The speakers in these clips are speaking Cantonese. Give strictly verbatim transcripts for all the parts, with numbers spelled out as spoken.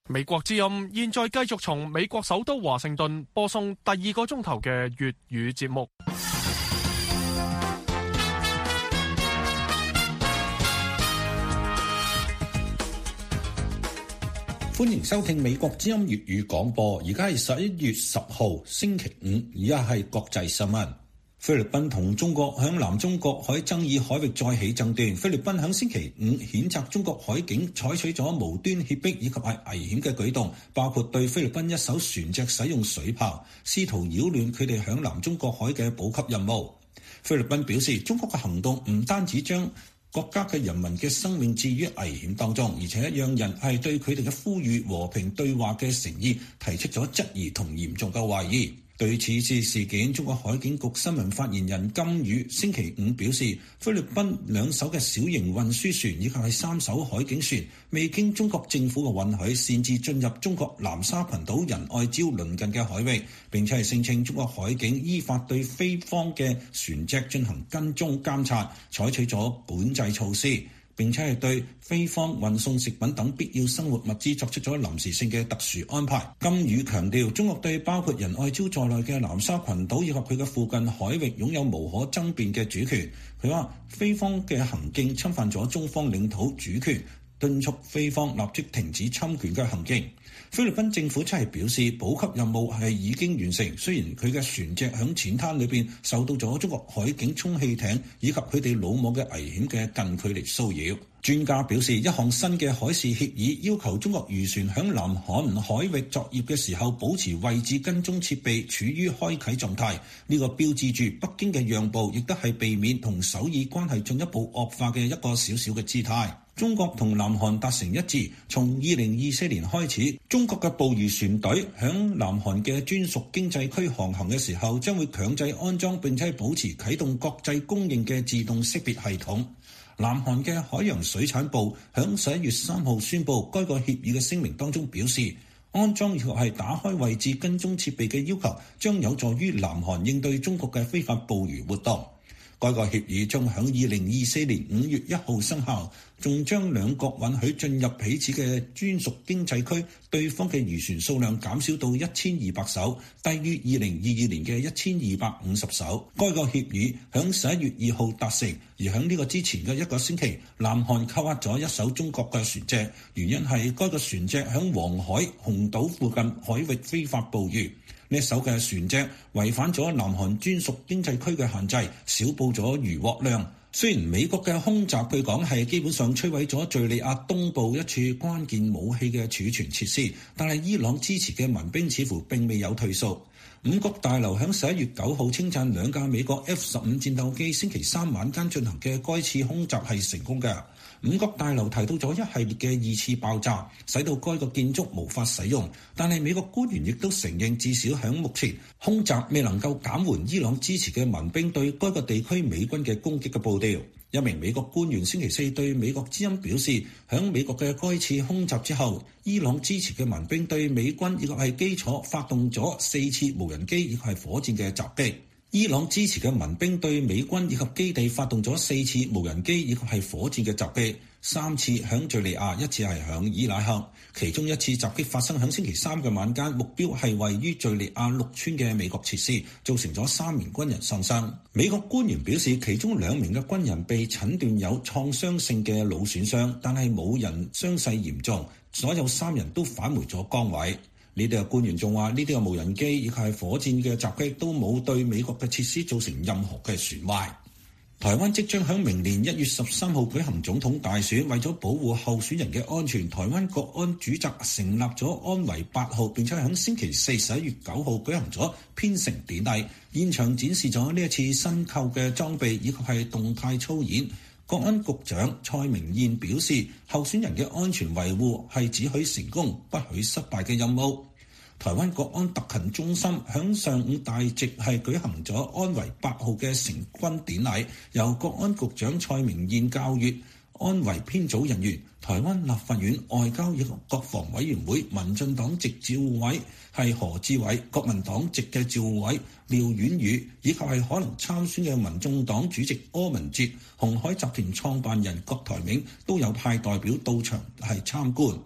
美國之音現在繼續從美國首都華盛頓播送第二個鐘頭嘅粵語節目。 歡迎收聽美國之音粵語廣播，而家係十一月十號星期五，而家係國際新聞。菲律賓同中國響南中國海爭議海域再起爭端，菲律賓響星期五譴責中國海警採取咗無端脅迫以及係危險嘅舉動，包括對菲律賓一艘船隻使用水炮，試圖擾亂佢哋響南中國海嘅補給任務。菲律賓表示，中國嘅行動唔單止將國家嘅人民嘅生命置於危險當中，而且讓人係對佢哋嘅呼籲和平對話嘅誠意提出咗質疑同嚴重嘅懷疑。對此次事件，中國海警局新聞發言人金宇星期五表示，菲律賓兩艘嘅小型運輸船以及係三艘海警船未經中國政府嘅允許擅自進入中國南沙群島仁愛礁鄰近嘅海域，並且係聲稱中國海警依法對菲方嘅船隻進行跟蹤監察，採取咗管制措施，並且係對菲方運送食品等必要生活物資作出咗臨時性嘅特殊安排。金宇強調，中國對包括仁愛礁在內嘅南沙群島以及佢嘅附近海域擁有無可爭辯嘅主權。佢話菲方嘅行徑侵犯咗中方領土主權，敦促菲方立即停止侵權嘅行徑。菲律賓政府則係表示，補給任務係已經完成，雖然佢嘅船隻響淺灘裏邊受到咗中國海警充氣艇以及佢哋魯莽嘅危險嘅近距離騷擾。專家表示，一項新嘅海事協議要求中國漁船響南韓海域作業嘅時候保持位置跟蹤設備處於開啟狀態，呢個標誌住北京嘅讓步，亦都係避免同首爾關係進一步惡化嘅一個小小嘅姿態。中國同南韓達成一致，從二零二四年開始，中國嘅捕魚船隊響南韓嘅專屬經濟區航行嘅時候，將會強制安裝並且保持啟動國際公認嘅自動識別系統。南韓嘅海洋水產部響十一月三號宣布，該個協議嘅聲明當中表示，安裝以及係打開位置跟蹤設備嘅要求，將有助於南韓應對中國嘅非法捕魚活動。該個協議將響二零二四年五月一號生效，仲將兩國允許進入彼此嘅專屬經濟區對方嘅漁船數量減少到一千二百艘，低於二零二二年嘅一千二百五十艘。該個協議響十一月二號達成，而響呢個之前嘅一個星期，南韓扣押咗一艘中國嘅船隻，原因係該個船隻響黃海紅島附近海域非法捕魚。呢艘嘅船隻違反咗南韓專屬經濟區嘅限制，少捕咗漁獲量。雖然美國嘅空襲據講係基本上摧毀咗敘利亞東部一處關鍵武器嘅儲存設施，但係伊朗支持嘅民兵似乎並未有退縮。五角大樓響十一月九號稱讚兩架美國 F 十五戰鬥機星期三晚間進行嘅該次空襲係成功嘅。五角大樓提到咗一系列嘅二次爆炸，使到該個建築無法使用。但係美國官員亦都承認，至少響目前，空襲未能夠減緩伊朗支持嘅民兵對該個地區美軍嘅攻擊嘅步調。一名美國官員星期四對美國之音表示，響美國嘅該次空襲之後，伊朗支持嘅民兵對美軍以及係基礎發動咗四次無人機以及係火箭嘅襲擊。伊朗支持嘅民兵對美軍以及基地發動咗四次無人機以及係火箭嘅襲擊，三次響敘利亞，一次係響伊拉克。其中一次襲擊發生響星期三嘅晚間，目標係位於敘利亞陸村嘅美國設施，造成咗三名軍人喪生。美國官員表示，其中兩名嘅軍人被診斷有創傷性嘅腦損傷，但係冇人傷勢嚴重，所有三人都返回咗崗位。呢啲嘅官員仲話，呢啲嘅無人機以及係火箭嘅襲擊都冇對美國嘅設施造成任何嘅損壞。台灣即將喺明年一月十三號舉行總統大選，為咗保護候選人嘅安全，台灣國安主責成立咗安維八號，並且喺星期四十一月九號舉行咗編成典禮，現場展示咗呢一次新購嘅裝備以及係動態操演。國安局長蔡明彥表示，候選人嘅安全維護係只許成功不許失敗嘅任務。台灣國安特勤中心響上午大席係舉行咗安維八號嘅成軍典禮，由國安局長蔡明彥校閱。安維編組人員、台灣立法院外交與國防委員會民進黨籍召委係何志偉，國民黨籍嘅召委廖婉宇，以及係可能參選嘅民眾黨主席柯文哲、鴻海集團創辦人郭台銘都有派代表到場係參觀。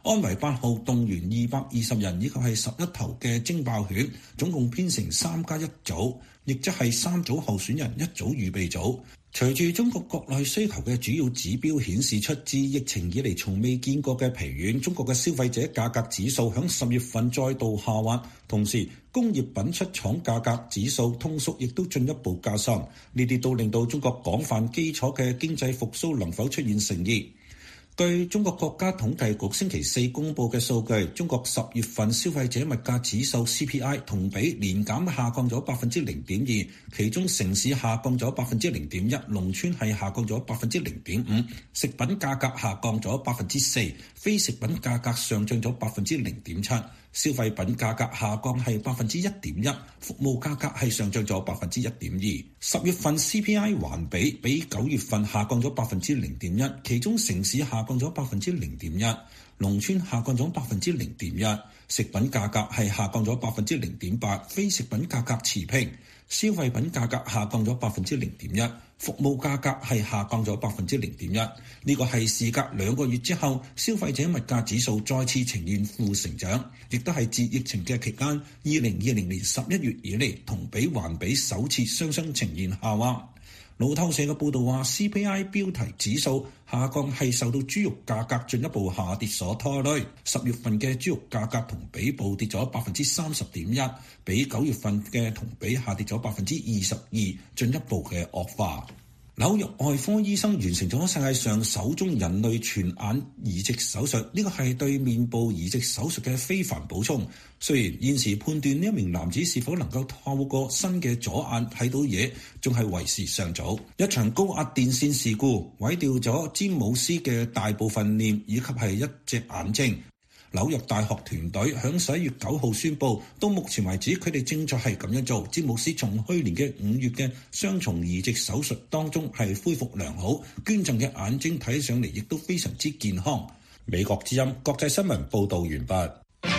安維八號動員二百二十人，以及係十一頭嘅偵爆犬，總共編成三加一組，亦即係三組候選人，一組預備組。隨住中國國內需求嘅主要指標顯示出，自疫情以嚟從未見過嘅疲軟，中國嘅消費者價格指數響十月份再度下滑，同時工業品出廠價格指數通縮亦都進一步加深，呢啲都令到中國廣泛基礎嘅經濟復甦能否出現誠意。據中國國家統計局星期四公佈嘅數據，中國十月份消費者物價指數 C P I 同比年減下降咗百分之零點二，其中城市下降咗百分之零點一，農村係下降咗百分之零點五，食品價格下降咗百分之四，非食品價格上漲咗百分之零點七。消費品價格下降係百分之一點一，服務價格係上漲咗百分之一點二。十月份 C P I 環比比九月份下降咗百分之零點一，其中城市下降咗百分之零點一，農村下降咗百分之零點一。食品價格係下降咗百分之零點八，非食品價格持平。消費品價格下降咗百分之零點一，服務價格係下降咗百分之零點一。呢個係事隔兩個月之後，消費者物價指數再次呈現負成長，亦都係自疫情嘅期間，二零二零年十一月以嚟同比環比首次雙雙呈現下滑。路透社嘅報導話 ，C P I 標題指數下降係受到豬肉價格進一步下跌所拖累。十月份嘅豬肉價格同比暴跌咗百分之三十點一，比九月份嘅同比下跌咗百分之二十二，進一步嘅惡化。紐約外科醫生完成咗世界上首宗人類全眼移植手術，呢個係對面部移植手術嘅非凡補充。雖然現時判斷呢一名男子是否能夠透過新嘅左眼睇到嘢，仲係為時尚早。一場高壓電線事故毀掉咗詹姆斯嘅大部分臉以及係一隻眼睛。紐約大學團隊響十一月九號宣布，到目前為止佢哋正在係咁樣做。詹姆斯從去年嘅五月嘅雙重移植手術當中係恢復良好，捐贈嘅眼睛睇上嚟亦都非常之健康。美國之音國際新聞報道完畢。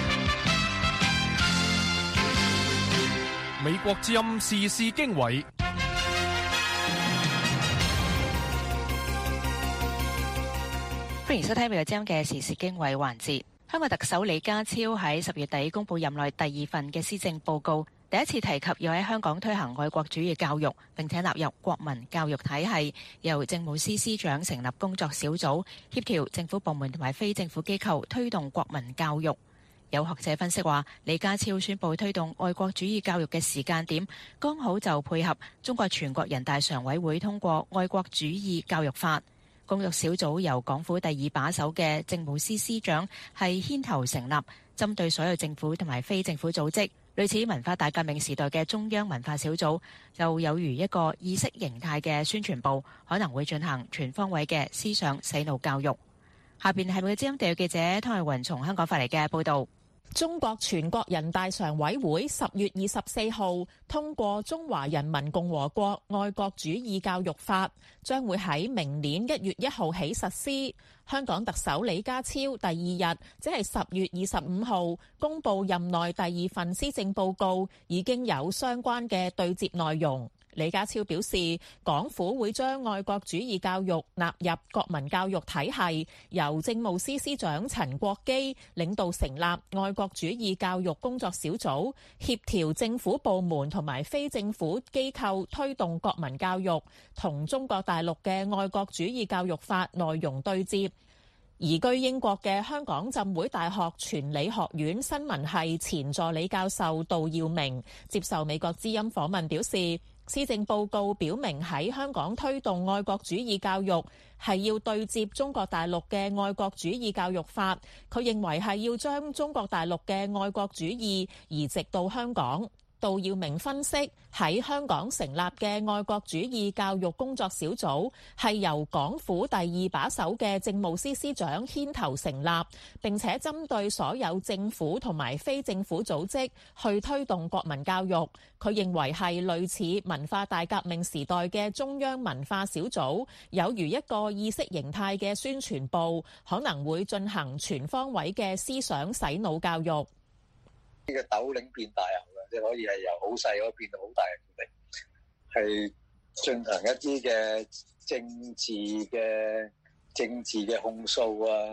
美國之音時事經緯。 歡迎收聽美國之音嘅時事經緯環節。香港特首李家超喺十月底公布任內第二份嘅施政報告，第一次提及要喺香港推行愛國主義教育，並且納入國民教育體系，由政務司司長成立工作小組，協調政府部門同埋非政府機構推動國民教育。有學者分析話，李家超宣布推動愛國主義教育嘅時間點，剛好就配合中國全國人大常委會通過愛國主義教育法。工作小組由港府第二把手嘅政務司司長係牽頭成立，針對所有政府同埋非政府組織，類似文化大革命時代嘅中央文化小組，就有如一個意識形態嘅宣傳部，可能會進行全方位嘅思想洗腦教育。下邊係美國之音地記者湯慧雲從香港發嚟嘅報道。 中國全國人大常委會十月二十四號通過《中華人民共和國愛國主義教育法》，將會喺明年一月一號起實施。香港特首李家超第二日，即係十月二十五號公布任內第二份施政報告，已經有相關嘅對接內容。李家超表示，港府會將愛國主義教育納入國民教育體系，由政務司司長陳國基領導成立愛國主義教育工作小組，協調政府部門同埋非政府機構推動國民教育，同中國大陸嘅愛國主義教育法內容對接。移居英國嘅香港浸會大學傳理學院新聞系前助理教授杜耀明接受美國之音訪問表示，施政報告表明喺香港推動愛國主義教育係要對接中國大陸嘅愛國主義教育法，佢認為係要將中國大陸嘅愛國主義移植到香港。杜耀明分析，喺香港成立嘅愛國主義教育工作小組係由港府第二把手嘅政務司司長牽頭成立，並且針對所有政府同埋非政府組織去推動國民教育。佢認為係類似文化大革命時代嘅中央文化小組，有如一個意識形態嘅宣傳部，可能會進行全方位嘅思想洗腦教育。 呢個斗零變大牛嘅，即係可以係由好細嗰變到好大嘅決定，係進行一啲嘅政治嘅政治嘅控訴啊，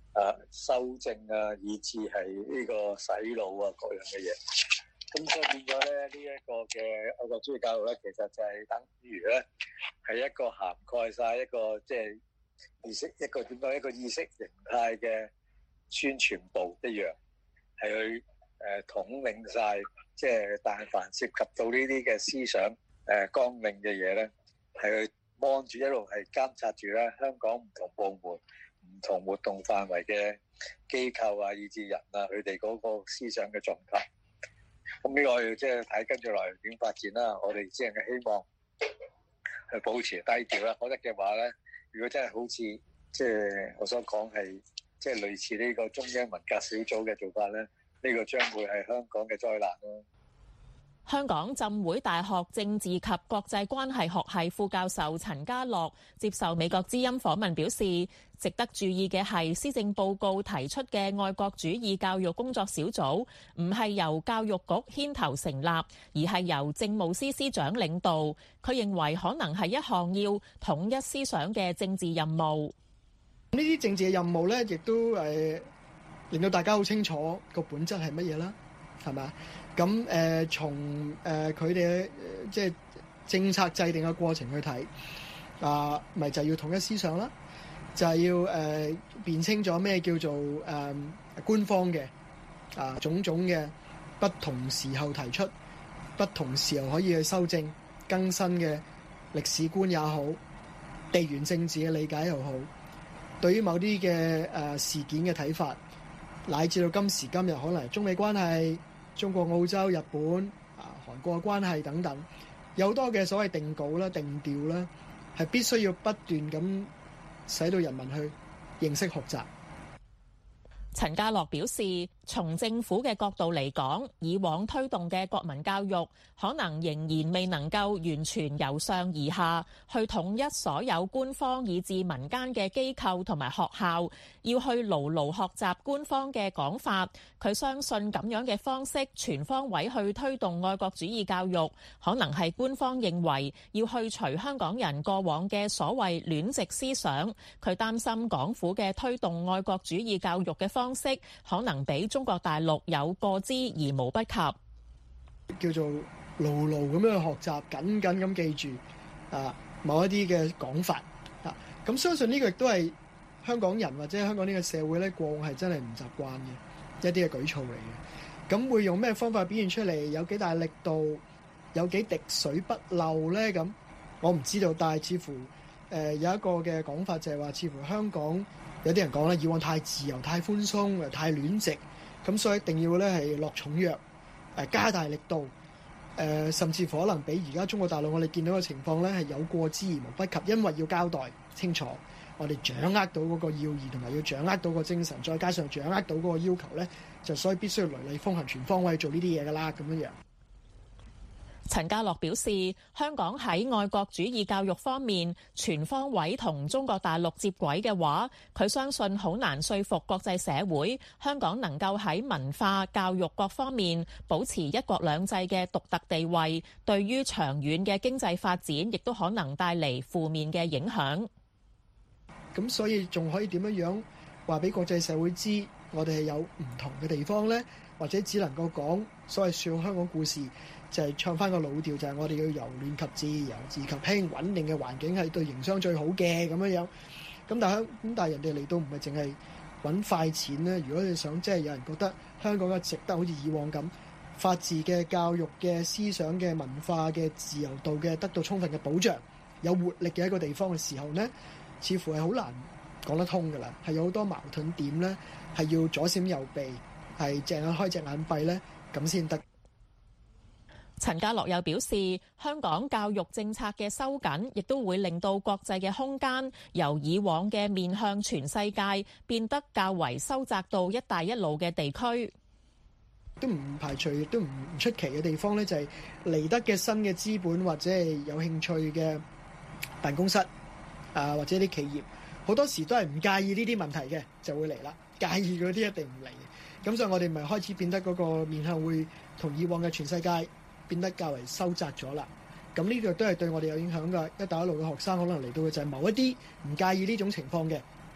啊修正啊，以至係呢個洗腦啊各樣嘅嘢。咁所以變咗咧，呢、這、一個嘅愛國主義教育咧，其實就係等於咧係一個涵蓋晒一個即係意識一個點講一個意識形態嘅宣傳部一樣，係去誒、呃、統領晒，即係但凡涉及到呢啲嘅思想誒綱領嘅嘢咧，係去望住一路係監察住咧香港唔同部門、唔同活動範圍嘅機構啊，以至人啊，佢哋嗰個思想嘅狀態。咁呢個我要即係睇跟住落嚟點發展啦。我哋只係希望去保持低調啦。否則嘅話咧，如果真係好似即係我所講係即係類似呢個中央文革小組嘅做法咧，呢個將會係香港嘅災難咯。 香港浸會大學政治及國際關係學系副教授陳家樂接受美國之音訪問表示，值得注意嘅係施政報告提出嘅愛國主義教育工作小組唔係由教育局牽頭成立，而係由政務司司長領導。佢認為可能係一項要統一思想嘅政治任務。 呢啲政治嘅任務咧，亦都誒令到大家好清楚個本質係乜嘢啦，係咪？咁誒、呃、從誒佢哋即係政策制定嘅過程去睇，啊，咪就係要統一思想啦，就係、是、要誒、呃、辨清咗咩叫做誒、呃、官方嘅啊種種嘅不同時候提出、不同時候可以去修正更新嘅歷史觀也好、地緣政治嘅理解又好，對於某啲嘅誒事件嘅睇法，乃至到今時今日可能係中美關係、中國、澳洲、日本、啊韓國嘅關係等等，有好多嘅所謂定稿啦、定調啦，係必須要不斷咁使到人民去認識學習。 陳家樂表示，從政府嘅角度嚟講，以往推動嘅國民教育可能仍然未能夠完全由上而下去統一所有官方以至民間嘅機構同埋學校，要去牢牢學習官方嘅講法。佢相信咁樣嘅方式全方位去推動愛國主義教育，可能係官方認為要去除香港人過往嘅所謂戀殖思想。佢擔心港府嘅推動愛國主義教育嘅方式可能比中國大陸有過之而無不及， 叫做牢牢咁樣去學習，緊緊咁記住啊某一啲嘅講法啊。咁相信呢個亦都係香港人或者香港呢個社會咧過往係真係唔習慣嘅一啲嘅舉措嚟嘅。咁會用咩方法表現出嚟？有幾大力度？有幾滴水不漏咧？咁我唔知道，但係似乎誒、呃、有一個嘅講法就係話，似乎香港有啲人講咧，以往太自由、太寬鬆、太戀殖，咁所以一定要咧係落重藥，誒加大力度，誒、呃、甚至乎可能比而家中國大陸我哋見到嘅情況咧係有過之而無不及，因為要交代清楚，我哋掌握到嗰個要義同埋要掌握到個精神，再加上掌握到嗰個要求咧，就所以必須要雷厲風行、全方位做呢啲嘢噶啦，咁樣樣。 陳家樂表示，香港喺愛國主義教育方面全方位同中國大陸接軌嘅話，佢相信好難說服國際社會香港能夠喺文化、教育各方面保持一國兩制嘅獨特地位，對於長遠嘅經濟發展亦都可能帶嚟負面嘅影響。 咁所以仲可以點樣樣話俾國際社會知，我哋係有唔同嘅地方呢？或者只能夠講所謂説好香港故事，就係、是、唱翻個老調，就係、是、我哋要由亂及治，由治及興，穩定嘅環境係對營商最好嘅咁樣樣。咁但係咁但係人哋嚟到唔係淨係揾快錢咧。如果你想即係有人覺得香港嘅值得好似以往咁法治嘅、教育嘅、思想嘅、文化嘅自由度嘅得到充分嘅保障，有活力嘅一個地方嘅時候呢，似乎係好難講得通㗎啦。係有好多矛盾點呢，係要左閃右避，係隻眼開隻眼閉呢，咁先得。 陳家樂又表示，香港教育政策嘅收緊，亦都會令到國際嘅空間由以往嘅面向全世界，變得較為收窄到一帶一路嘅地區。 都唔排除，亦都唔出奇嘅地方呢，就係嚟得嘅新嘅資本或者係有興趣嘅辦公室啊，或者啲企業，好多時都係唔介意呢啲問題嘅，就會嚟啦。介意嗰啲一定唔嚟嘅。咁所以我哋咪開始變得嗰個面向會同以往嘅全世界變得較為收窄咗啦。咁呢個都係對我哋有影響㗎。一帶一路嘅學生可能嚟到嘅就係某一啲唔介意呢種情況嘅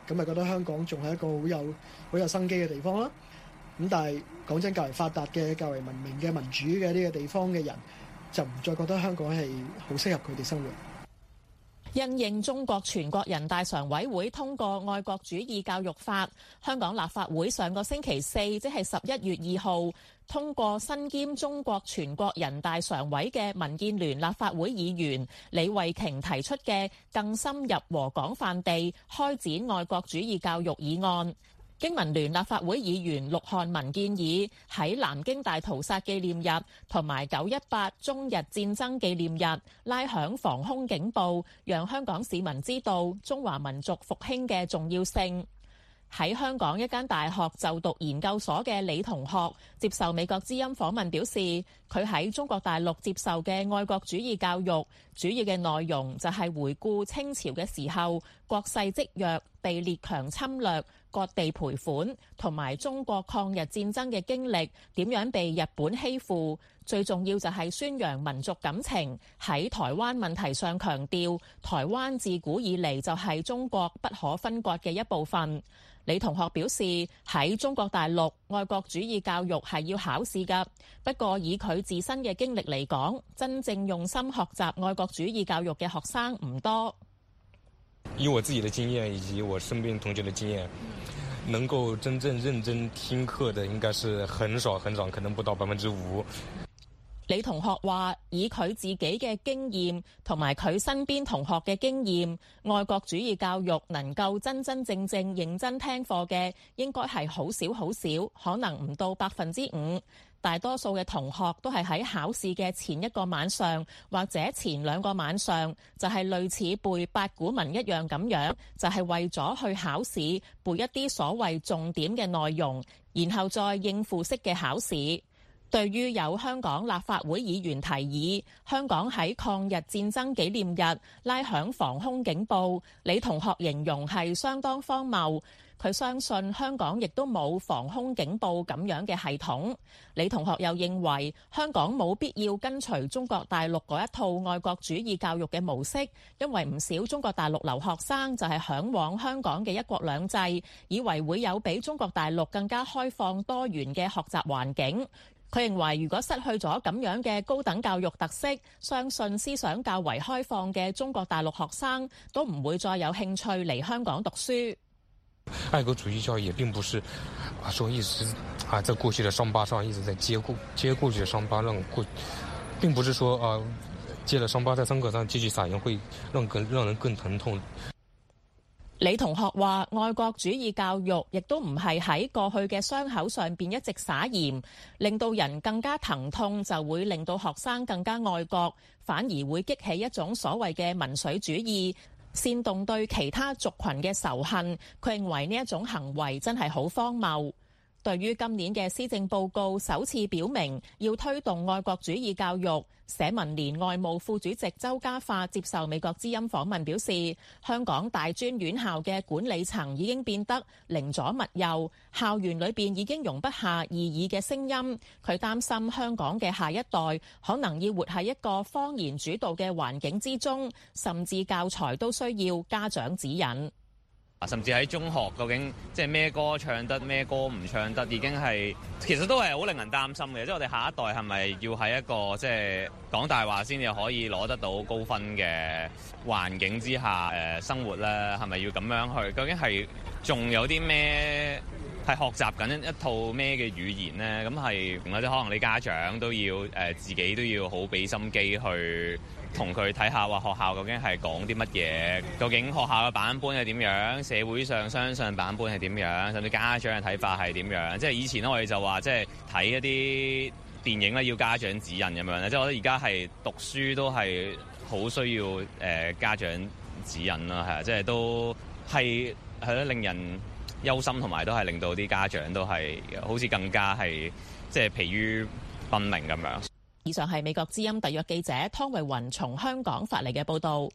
咁咪覺得香港仲係一個好有好有生機嘅地方啦。咁但係講真，較為發達嘅、較為文明嘅、民主嘅呢個地方嘅人，就唔再覺得香港係好適合佢哋生活。 因應中國全國人大常委會通過愛國主義教育法，香港立法會上個星期四，即係十一月二號，通過身兼中國全國人大常委嘅民建聯立法會議員李慧瓊提出嘅更深入和廣泛地開展愛國主義教育議案。經民聯立法會議員陸漢文建議喺南京大屠殺紀念日同埋九一八中日戰爭紀念日拉響防空警報，讓香港市民知道中華民族復興嘅重要性。喺香港一間大學就讀研究所嘅李同學接受美國之音訪問表示，佢喺中國大陸接受嘅愛國主義教育，主要嘅內容就係回顧清朝嘅時候國勢積弱、被列強侵略、割地賠款，同埋中國抗日戰爭嘅經歷，點樣被日本欺負。最重要就係宣揚民族感情，喺台灣問題上強調台灣自古以嚟就係中國不可分割嘅一部分。李同學表示，喺中國大陸愛國主義教育係要考試㗎，不過以佢自身嘅經歷嚟講，真正用心學習愛國主義教育嘅學生唔多。 以我自己的經驗以及我身邊同學的經驗，能夠真正認真聽課的應該是很少很少，可能不到百分之五。 李同學話，以佢自己嘅經驗同埋佢身邊同學嘅經驗，愛國主義教育能夠真真正正認真聽課嘅，應該係好少好少，可能唔到百分之五。大多數嘅同學都係喺考試嘅前一個晚上或者前兩個晚上，就係類似背八股文一樣咁樣，就係為咗去考試背一啲所謂重點嘅內容，然後再應付式嘅考試。對於有香港立法會議員提議香港喺抗日戰爭紀念日拉響防空警報，李同學形容係相當荒謬。佢相信香港亦都冇防空警報咁樣嘅系統。李同學又認為香港冇必要跟隨中國大陸嗰一套愛國主義教育嘅模式，因為唔少中國大陸留學生就係嚮往香港嘅一國兩制，以為會有比中國大陸更加開放多元嘅學習環境。佢認為如果失去咗咁樣嘅高等教育特色，相信思想較為開放嘅中國大陸學生都唔會再有興趣嚟香港讀書。 愛國主義教育也並不是啊，說一直啊在過去的傷疤上一直在接過接過去的傷疤，讓過並不是說啊接了傷疤在傷口上繼續撒鹽會讓更讓人更疼痛。 李同學話，愛國主義教育亦都唔係喺過去嘅傷口上邊一直撒鹽，令到人更加疼痛，就會令到學生更加愛國，反而會激起一種所謂嘅民粹主義，煽動對其他族群嘅仇恨。佢認為呢一種行為真係好荒謬。對於今年嘅施政報告首次表明要推動愛國主義教育，社民連外務副主席周家發接受美國之音訪問表示，香港大專院校嘅管理層已經變得寧左勿右，校園裏邊已經容不下異議嘅聲音。佢擔心香港嘅下一代可能要活喺一個謊言主導嘅環境之中，甚至教材都需要家長指引。 甚至喺中學，究竟即係咩歌唱得，咩歌唔唱得，已經係其實都係好令人擔心嘅。即係我哋下一代係咪要喺一個即係講大話先至可以攞得到高分嘅環境之下誒生活咧？係咪要咁樣去？究竟係仲有啲咩係學習緊一套咩嘅語言咧？咁係或者可能你家長都要誒自己都要好俾心機去同佢睇下話學校究竟係講啲乜嘢，究竟學校嘅版本係點樣，社會上相信版本係點樣，甚至家長嘅睇法係點樣。即係以前咧，我哋就話即係睇一啲電影咧要家長指引咁樣咧。即係我覺得而家係讀書都係好需要誒、呃、家長指引啦，係啊，即係都係係咯，令人憂心，同埋都係令到啲家長都係好似更加係即係疲於奔命咁樣。 以上係美國之音特約記者湯慧雲從香港發嚟嘅報導。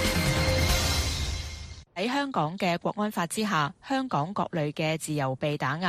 喺香港嘅國安法之下，香港各類嘅自由被打壓。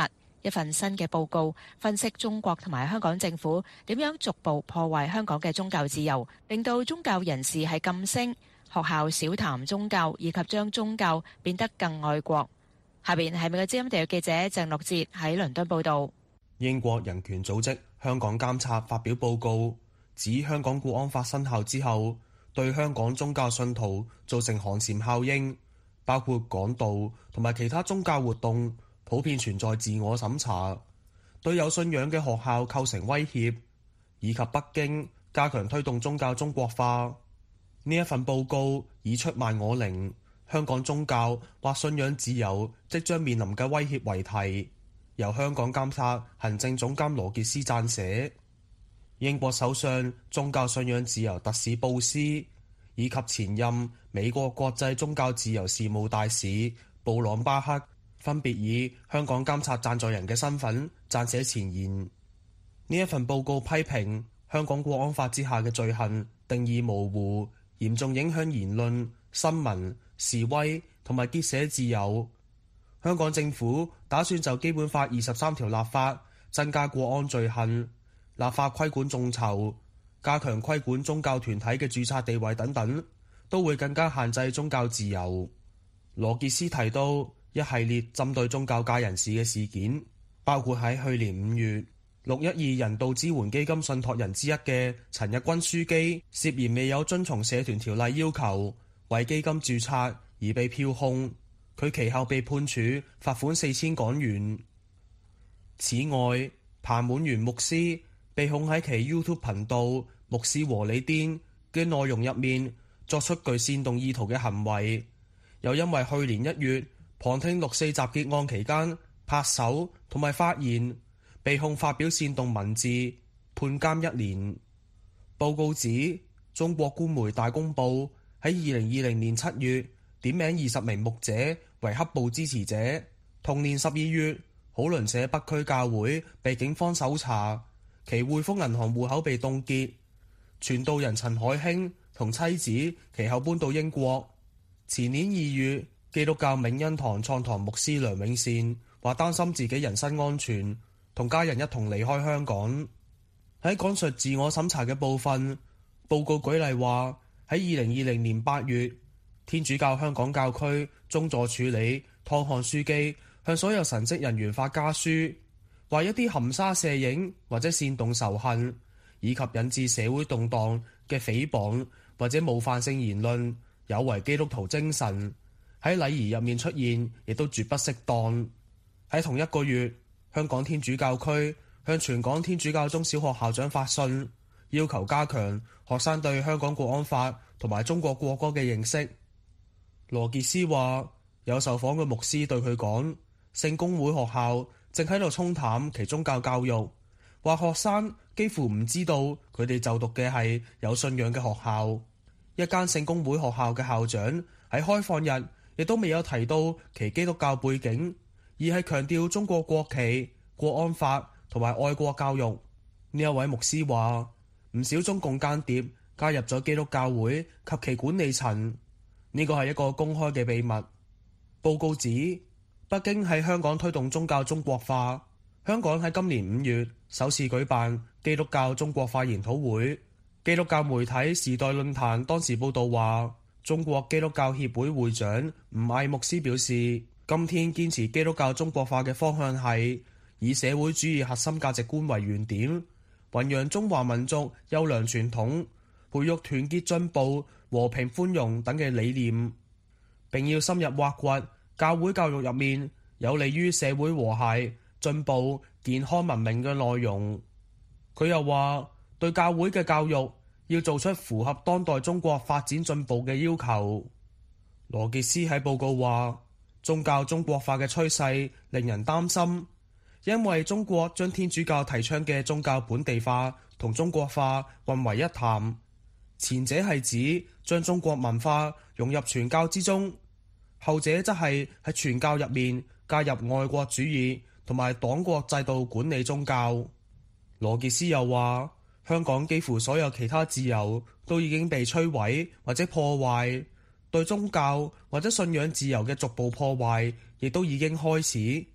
一份新嘅報告，分析中國同埋香港政府點樣逐步破壞香港嘅宗教自由，令到宗教人士係噤聲，學校少談宗教，以及將宗教變得更愛國。下邊係美國之音地記者鄭樂哲喺倫敦報道。 英國人權組織香港監察發表報告，指香港國安法生效之後，對香港宗教信徒造成寒蟬效應，包括講道同埋其他宗教活動普遍存在自我審查，對有信仰嘅學校構成威脅，以及北京加強推動宗教中國化。呢一份報告以出賣我靈，香港宗教或信仰自由即將面臨嘅威脅為題，由香港監察行政總監羅傑斯撰寫。英國首相宗教信仰自由特使布斯以及前任美國國際宗教自由事務大使布朗巴克分別以香港監察贊助人嘅身份撰寫前言。呢一份報告批評香港國安法之下嘅罪行定義模糊，嚴重影響言論、新聞、示威同埋結社自由。香港政府打算就基本法二十三條立法，增加國安罪行，立法規管眾籌，加強規管宗教團體嘅註冊地位等等，都會更加限制宗教自由。羅傑斯提到一系列針對宗教界人士嘅事件，包括喺去年五月六一二人道支援基金信託人之一嘅陳日君樞機涉嫌未有遵從社團條例要求，為基金註冊而被票控，佢其後被判處罰款四千港元。此外，彭滿元牧師被控喺其 YouTube 頻道牧師和你癲嘅內容入面作出具煽動意圖嘅行為，又因為去年一月旁聽六四集結案期間拍手同埋發言，被控發表煽動文字，判監一年。報告指，中國官媒大公報喺二零二零年七月點名二十名牧者為黑暴支持者。同年十二月，好鄰舍北區教會被警方搜查，其匯豐銀行戶口被凍結。傳道人陳海興同妻子其後搬到英國。前年二月，基督教銘恩堂創堂牧師梁永善話擔心自己人身安全，同家人一同離開香港。喺講述自我審查嘅部分，報告舉例話喺二零二零年八月，天主教香港教區宗座處理湯漢樞機向所有神職人員發家書，話一啲含沙射影或者煽動仇恨，以及引致社會動盪嘅誹謗或者冒犯性言論，有違基督徒精神，喺禮儀入面出現，亦都絕不適當。喺同一個月，香港天主教區向全港天主教中小學校長發信，要求加強學生對香港國安法同埋中國國歌嘅認識。羅傑斯話，有受訪嘅牧師對佢講，聖公會學校正喺度沖淡其宗教教育，話學生幾乎唔知道佢哋就讀嘅係有信仰嘅學校。一間聖公會學校嘅校長喺開放日亦都未有提到其基督教背景，而係強調中國國旗、國安法同埋愛國教育。呢一位牧師話，唔少中共間諜加入咗基督教會及其管理層，呢個係一個公開嘅秘密。報告指，北京喺香港推動宗教中國化。香港喺今年五月首次舉辦基督教中國化研討會。基督教媒體時代論壇當時報道話，中國基督教協會會長吳毅牧師表示，今天堅持基督教中國化嘅方向係以社會主義核心價值觀為原點，弘揚中華民族優良傳統，培育團結進步、和平寬容等嘅理念，並要深入挖掘教會教育入面有利於社會和諧、進步、健康文明嘅內容。佢又話，對教會嘅教育要做出符合當代中國發展進步嘅要求。羅傑斯喺報告話，宗教中國化嘅趨勢令人擔心，因為中國將天主教提倡嘅宗教本地化同中國化混為一談，前者係指將中國文化融入傳教之中，後者則係喺傳教入面加入愛國主義同埋黨國制度管理宗教。羅傑斯又話，香港幾乎所有其他自由都已經被摧毀或者破壞，對宗教或者信仰自由嘅逐步破壞亦都已經開始。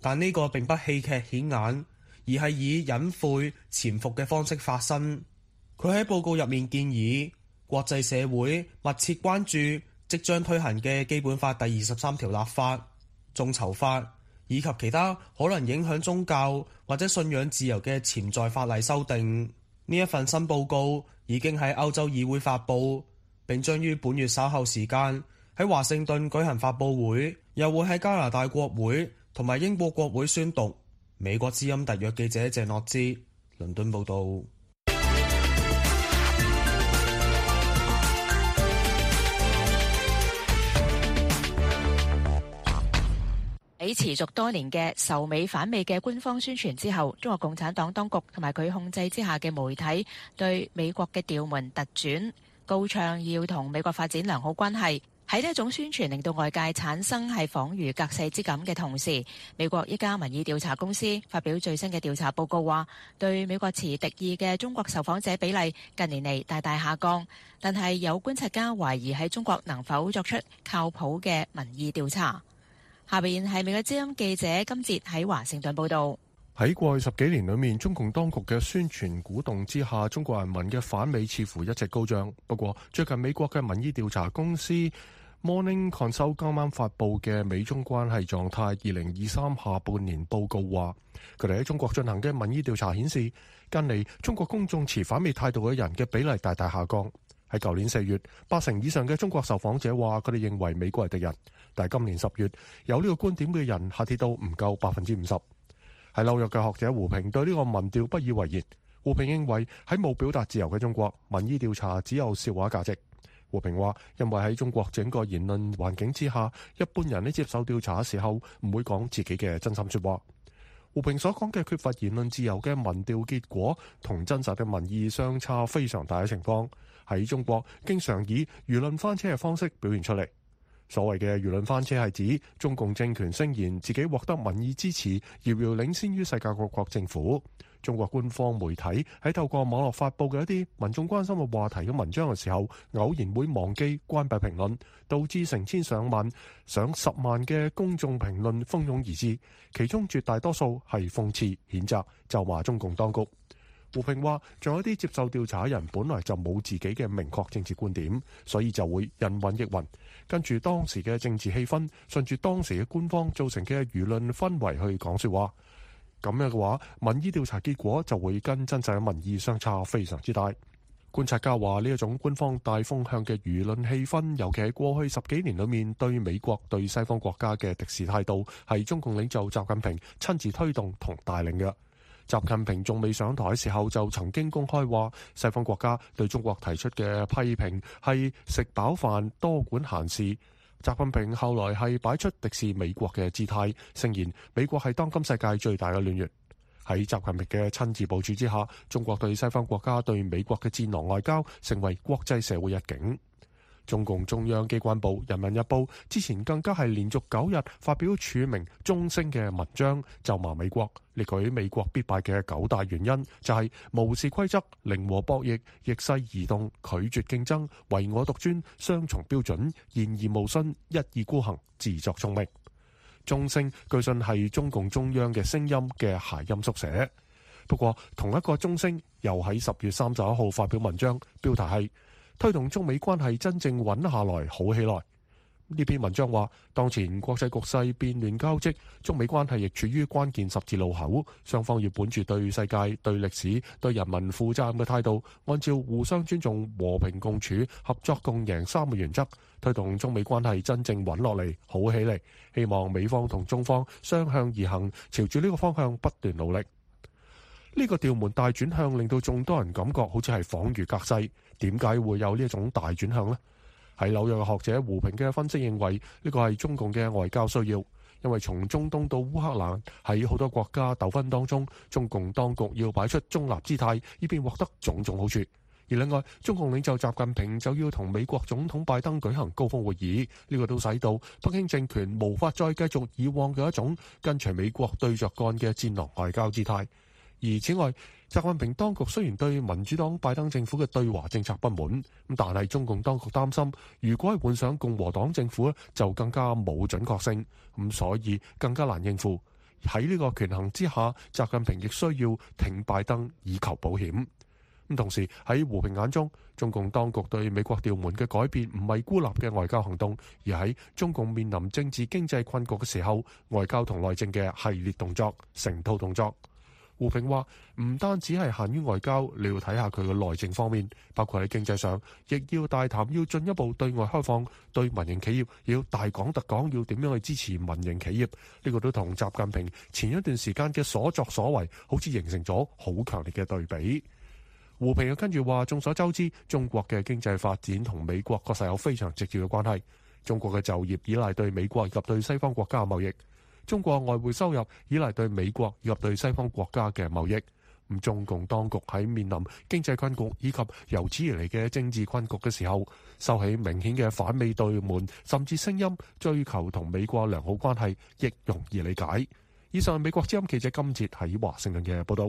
但呢個並不戲劇顯眼，而係以隱晦潛伏嘅方式發生。佢喺報告入面建議國際社會密切關注即將推行嘅基本法第二十三條立法、眾籌法以及其他可能影響宗教或者信仰自由嘅潛在法例修訂。呢一份新報告已經喺歐洲議會發布，並將於本月稍後時間喺華盛頓舉行發佈會，又會喺加拿大國會同埋英國國會宣讀。美國之音特約記者謝諾茲倫敦報道。 喺持續多年嘅仇美反美嘅官方宣傳之後，中國共產黨當局同埋佢控制之下嘅媒體對美國嘅調門突轉，高唱要同美國發展良好關係。喺呢一種宣傳令到外界產生係恍如隔世之感嘅同時，美國一家民意調查公司發表最新嘅調查報告話，對美國持敵意嘅中國受訪者比例近年嚟大大下降。但係有觀察家懷疑喺中國能否作出靠譜嘅民意調查。下邊係美國之音記者金哲喺華盛頓報道。 喺過去十幾年裏面，中共當局嘅宣傳鼓動之下，中國人民嘅反美似乎一直高漲。不過最近美國嘅民意調查公司 Morning Consult 啱啱發布嘅美中關係狀態二零二三下半年報告話，佢哋喺中國進行嘅民意調查顯示，近嚟中國公眾持反美態度嘅人嘅比例大大下降。喺舊年四月，八成以上嘅中國受訪者話佢哋認為美國係敵人，但係今年十月有呢個觀點嘅人下跌到唔夠百分之五十。喺紐約嘅學者胡平對呢個民調不以為然。胡平認為喺冇表達自由嘅中國，民意調查只有笑話價值。胡平話，因為喺中國整個言論環境之下，一般人喺接受調查嘅時候唔會講自己嘅真心說話。胡平所講嘅缺乏言論自由嘅民調結果同真實嘅民意相差非常大嘅情況，喺中國經常以輿論翻車嘅方式表現出嚟。所謂嘅輿論翻車係指中共政權聲言自己獲得民意支持，遙遙領先於世界各國政府。中國官方媒體喺透過網絡發佈嘅一啲民眾關心嘅話題嘅文章嘅時候，偶然會忘記關閉評論，導致成千上萬、上十萬嘅公眾評論蜂擁而至，其中絕大多數係諷刺、譴責、咒罵中共當局。胡平話，仲有啲接受調查嘅人本來就冇自己嘅明確政治觀點，所以就會人云亦云，跟住當時嘅政治氣氛，順住當時嘅官方造成嘅輿論氛圍去講說話。咁樣嘅話，民意調查結果就會跟真實嘅民意相差非常之大。觀察家話，呢一種官方帶風向嘅輿論氣氛，尤其係過去十幾年裏面對美國、對西方國家嘅敵視態度，係中共領袖習近平親自推動同帶領嘅。習近平仲未上台嘅時候，就曾經公開話，西方國家對中國提出嘅批評係食飽飯多管閒事。習近平後來係擺出敵視美國嘅姿態，聲言美國係當今世界最大嘅亂源。喺習近平嘅親自部署之下，中國對西方國家對美國嘅戰狼外交成為國際社會一景。中共中央機關報《人民日報》之前更加係連續九日發表署名中聲嘅文章，咒罵美國，列舉美國必敗嘅九大原因，就係無視規則、零和博弈、逆勢移動、拒絕競爭、唯我獨尊、雙重標準、言而無信、一意孤行、自作聰明。中聲據信係中共中央嘅聲音嘅諧音縮寫。不過同一個中聲又喺十月三十一號發表文章，標題係推動中美關係真正穩下來、好起來。呢篇文章話，當前國際局勢變亂交織，中美關係亦處於關鍵十字路口，雙方要本住對世界、對歷史、對人民負責任嘅態度，按照互相尊重、和平共處、合作共贏三個原則，推動中美關係真正穩落嚟、好起嚟。希望美方同中方相向而行，朝住呢個方向不斷努力。呢個調門大轉向令到眾多人感覺好似係恍如隔世。點解會有呢一種大轉向呢？喺紐約嘅學者胡平嘅分析認為，呢個係中共嘅外交需要，因為從中東到烏克蘭喺好多國家糾紛當中，中共當局要擺出中立姿態，以便獲得種種好處。而另外，中共領袖習近平就要同美國總統拜登舉行高峰會議，呢個都使到北京政權無法再繼續以往嘅一種跟隨美國對着幹嘅戰狼外交姿態。而此外，習近平當局雖然對民主黨拜登政府嘅對華政策不滿，咁但係中共當局擔心，如果係換上共和黨政府咧，就更加冇準確性，咁所以更加難應付。 喺呢個權衡之下，習近平亦需要挺拜登以求保險。咁同時喺胡平眼中，中共當局對美國調門嘅改變唔係孤立嘅外交行動，而喺中共面臨政治經濟困局嘅時候，外交同內政嘅系列動作、成套動作。胡平話：唔單止係限於外交，你要睇下佢嘅內政方面，包括喺經濟上，亦要大談要進一步對外開放，對民營企業要大講特講，要點樣去支持民營企業。呢個都同習近平前一段時間嘅所作所為，好似形成咗好強烈嘅對比。胡平又跟住話：眾所周知，中國嘅經濟發展同美國確實有非常直接嘅關係。中國嘅就業依賴對美國以及對西方國家嘅貿易。中國外匯收入依賴對美國以及對西方國家嘅貿易。咁中共當局喺面臨經濟困局以及由此而嚟嘅政治困局嘅時候，收起明顯嘅反美對門甚至聲音，追求同美國良好關係，亦容易理解。以上係美國之音記者金哲喺華盛頓嘅報道。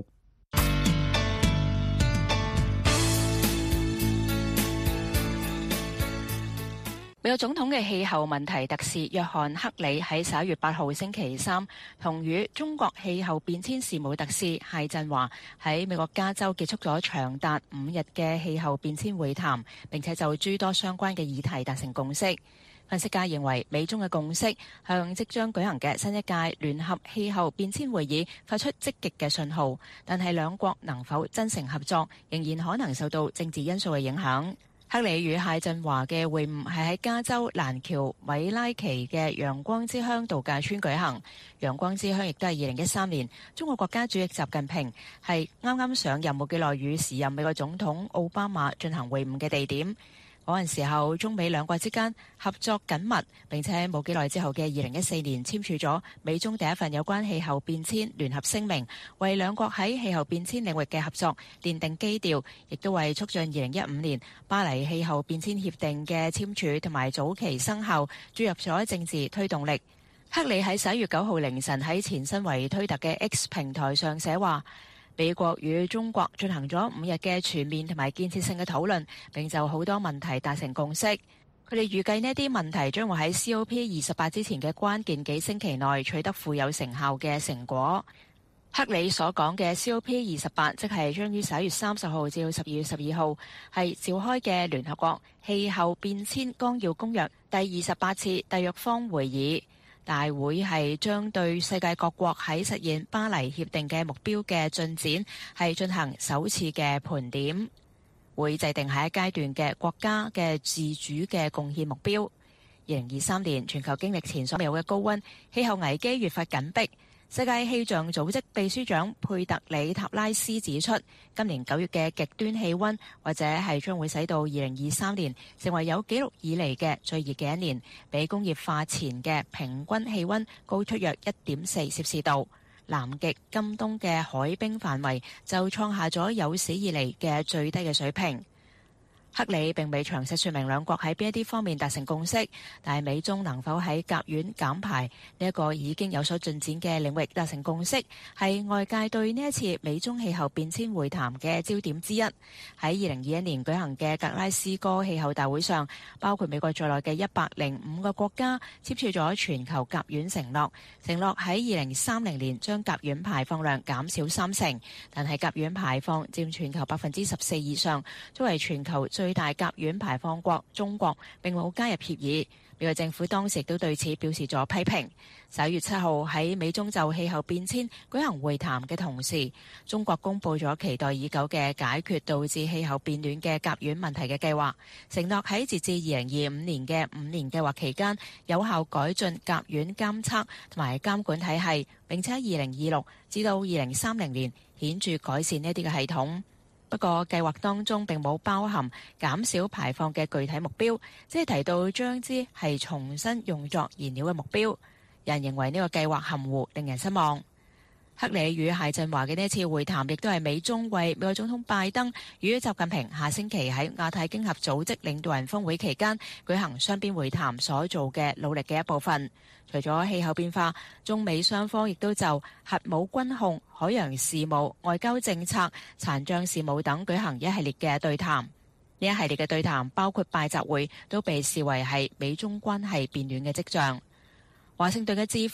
美國總統嘅氣候問題特使約翰克里喺十一月八號星期三，同與中國氣候變遷事務特使謝振華喺美國加州結束咗長達五日嘅氣候變遷會談，並且就諸多相關嘅議題達成共識。分析家認為，美中嘅共識向即將舉行嘅新一屆聯合氣候變遷會議發出積極嘅信號，但係兩國能否真誠合作，仍然可能受到政治因素嘅影響。克里與謝振華嘅會晤係喺加州蘭喬米拉奇嘅陽光之鄉度假村舉行。陽光之鄉亦都係二零一三年中國國家主席習近平係啱啱上任冇幾耐與時任美國總統奧巴馬進行會晤嘅地點。嗰陣時候，中美兩國之間合作緊密，並且冇幾耐之後嘅二零一四年簽署咗美中第一份有關氣候變遷聯合聲明，為兩國喺氣候變遷領域嘅合作奠定基調，亦都為促進二零一五年巴黎氣候變遷協定嘅簽署同埋早期生效注入咗政治推動力。克里喺十一月九號凌晨喺前身為推特嘅 X 平台上寫話，美國與中國進行咗五日嘅全面同埋建設性嘅討論，並就好多問題達成共識。佢哋預計呢啲問題將會喺 C O P 二十八之前嘅關鍵幾星期內取得富有成效嘅成果。克里所講嘅 C O P 二十八，即係將於十一月三十號至到十二月十二號係召開嘅聯合國氣候變遷綱要公約第二十八次締約方會議。大會係將對世界各國喺實現巴黎協定嘅目標嘅進展係進行首次嘅盤點，會制定下一階段嘅國家嘅自主嘅貢獻目標。二零二三年全球經歷前所未有嘅高溫，氣候危機越發緊迫。世界氣象組織秘書長佩特里塔拉斯指出，今年九月嘅極端氣溫或者係將會使到二零二三年成為有紀錄以嚟嘅最熱嘅一年，比工業化前嘅平均氣溫高出約一點四攝氏度。南極今冬嘅海冰範圍就創下咗有史以嚟嘅最低嘅水平。克里並未詳細說明兩國喺邊一啲方面達成共識，但係美中能否喺甲烷減排呢一個已經有所進展嘅領域達成共識，係外界對呢一次美中氣候變遷會談嘅焦點之一。喺二零二一年舉行嘅格拉斯哥氣候大會上，包括美國在內嘅一百零五個國家簽署咗全球甲烷承諾，承諾喺二零三零年將甲烷排放量減少三成，但係甲烷排放佔全球百分之十四以上，作為全球最最大甲烷排放國中國並冇加入協議，美國政府當時亦都對此表示咗批評。十一月七號喺美中就氣候變遷舉行會談嘅同時，中國公布咗期待已久嘅解決導致氣候變暖嘅甲烷問題嘅計劃，承諾喺截至二零二五年嘅五年計劃期間，有效改進甲烷監測同埋監管體系，並且喺二零二六至到二零三零年顯著改善呢一啲嘅系統。不過計劃當中並冇包含減少排放嘅具體目標，只係提到將之係重新用作燃料嘅目標。有人認為呢個計劃含糊，令人失望。克里與謝振華嘅呢一次會談，亦都係美中為美國總統拜登與習近平下星期喺亞太經合組織領導人峰會期間舉行雙邊會談所做嘅努力嘅一部分。除咗氣候變化，中美雙方亦都就核武軍控、海洋事務、外交政策、殘障事務等舉行一系列嘅對談。呢一系列嘅對談包括拜習會，都被視為係美中關係變暖嘅跡象。華盛頓嘅智庫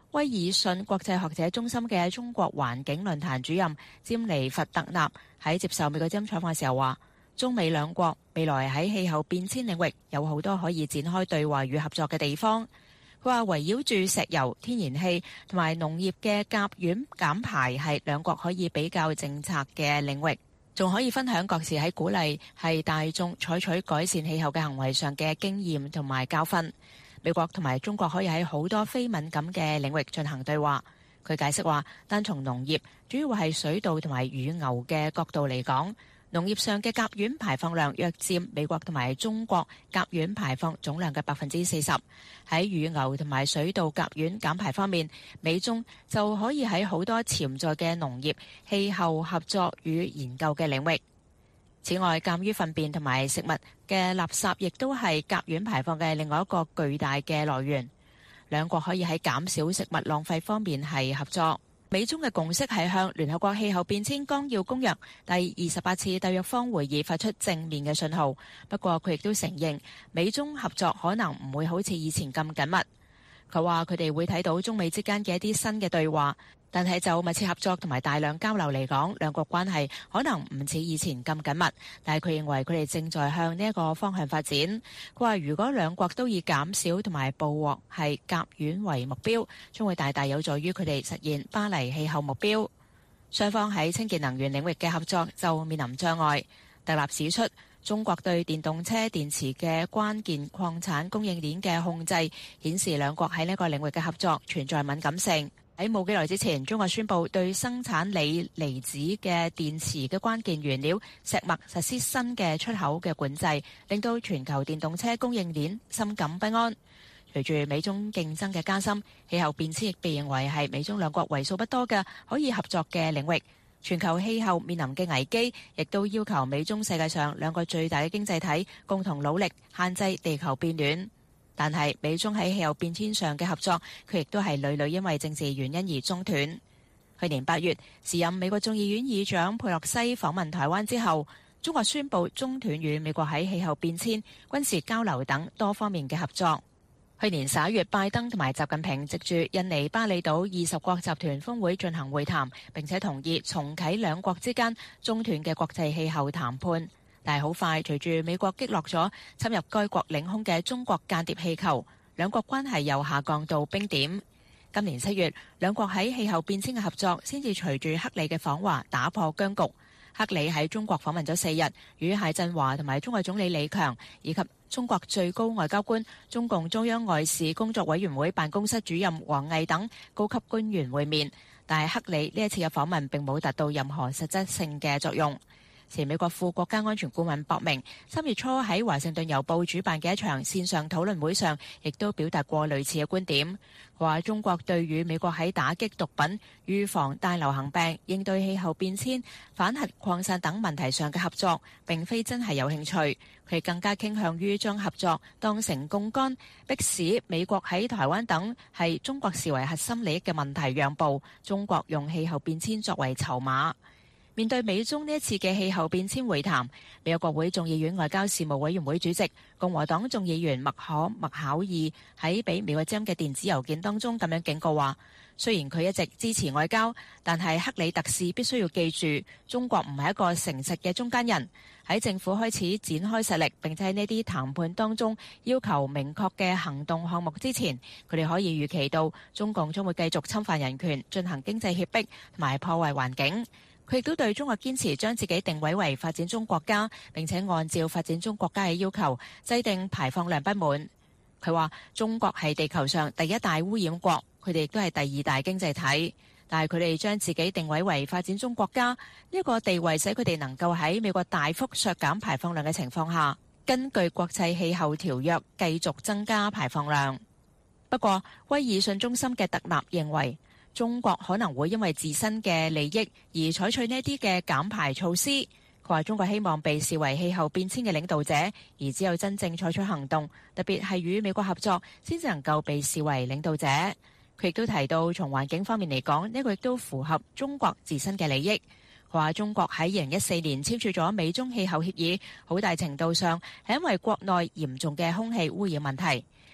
威爾遜國際學者中心嘅中國環境論壇主任詹尼弗特納喺接受美國之音採訪嘅時候話，中美兩國未來喺氣候變遷領域有好多可以展開對話與合作嘅地方。佢話圍繞住石油、天然氣同埋農業嘅甲烷減排係兩國可以比較政策嘅領域，仲可以分享各自喺鼓勵係大眾採取改善氣候嘅行為上嘅經驗同埋教訓。美國同埋中國可以喺好多非敏感嘅領域進行對話。佢解釋話，單從農業，主要係水稻同埋乳牛嘅角度嚟講，農業上嘅甲烷排放量約佔美國同埋中國甲烷排放總量嘅百分之四十。喺乳牛同埋水稻甲烷減排方面，美中就可以喺好多潛在嘅農業、氣候合作與研究嘅領域。此外，鑑於糞便同埋食物嘅垃圾亦都係甲烷排放嘅另外一個巨大嘅來源，兩國可以喺減少食物浪費方面係合作。美中嘅共識係向聯合國氣候變遷綱要公約第二十八次締約方會議發出正面嘅信號。不過佢亦都承認美中合作可能唔會好似以前咁緊密。佢話佢哋會睇到中美之間嘅一啲新嘅對話，但係就密切合作同埋大量交流嚟講，兩國關係可能唔似以前咁緊密。但係佢認為佢哋正在向呢一個方向發展。佢話如果兩國都以減少同埋捕獲係甲烷為目標，將會大大有助於佢哋實現巴黎氣候目標。雙方喺清潔能源領域嘅合作就面臨障礙。特納指出，中國對電動車電池嘅關鍵礦產供應鏈嘅控制，顯示兩國喺呢個領域嘅合作存在敏感性。喺冇幾耐之前，中國宣布對生產鋰離子嘅電池嘅關鍵原料石墨實施新嘅出口嘅管制，令到全球電動車供應鏈深感不安。隨住美中競爭嘅加深，氣候變遷亦被認為係美中兩國為數不多嘅可以合作嘅領域。全球氣候面臨嘅危機，亦都要求美中世界上兩個最大嘅經濟體共同努力限制地球變暖。但係美中喺氣候變遷上嘅合作，佢亦都係屢屢因為政治原因而中斷。去年八月，時任美國眾議院議長佩洛西訪問台灣之後，中國宣布中斷與美國喺氣候變遷、軍事交流等多方面嘅合作。去年十一月，拜登同埋習近平藉住印尼巴厘島二十國集團峰會進行會談，並且同意重啟兩國之間中斷嘅國際氣候談判。但係好快，隨住美國擊落咗侵入該國領空嘅中國間諜氣球，兩國關係又下降到冰點。今年七月，兩國喺氣候變遷嘅合作先至隨住克里嘅訪華打破僵局。克里喺中國訪問咗四日，與謝振華同埋中國總理李強以及中國最高外交官、中共中央外事工作委員會辦公室主任王毅等高級官員會面。但係克里呢一次嘅訪問並冇達到任何實質性嘅作用。前美國副國家安全顧問博明三月初喺華盛頓郵報主辦嘅一場線上討論會上，亦都表達過類似嘅觀點。佢話中國對於美國喺打擊毒品、預防大流行病、應對氣候變遷、反核擴散等問題上嘅合作，並非真係有興趣。佢更加傾向於將合作當成槓桿，迫使美國喺台灣等係中國視為核心利益嘅問題讓步，中國用氣候變遷作為籌碼。面對美中呢一次嘅氣候變遷會談，美國國會眾議院外交事務委員會主席共和黨眾議員麥可麥考爾喺俾美國之音嘅電子郵件當中咁樣警告話，雖然佢一直支持外交，但係克里特使必須要記住，中國唔係一個誠實嘅中間人。喺政府開始展開實力，並且喺呢啲談判當中要求明確嘅行動項目之前，佢哋可以預期到中共將會繼續侵犯人權、進行經濟脅迫同埋破壞環境。佢亦都對中國堅持將自己定位為發展中國家，並且按照發展中國家嘅要求制定排放量不滿。佢話中國係地球上第一大污染國，佢哋亦都係第二大經濟體，但係佢哋將自己定位為發展中國家，呢個地位使佢哋能夠喺美國大幅削減排放量嘅情況下，根據國際氣候條約繼續增加排放量。不過，威爾遜中心嘅特納認為，中國可能會因為自身嘅利益而採取呢啲嘅減排措施。佢話中國希望被視為氣候變遷嘅領導者，而只有真正採取行動，特別係與美國合作，先至能夠被視為領導者。佢亦都提到，從環境方面嚟講，呢個亦都符合中國自身嘅利益。佢話中國喺二零一四年簽署咗美中氣候協議，好大程度上係因為國內嚴重嘅空氣污染問題。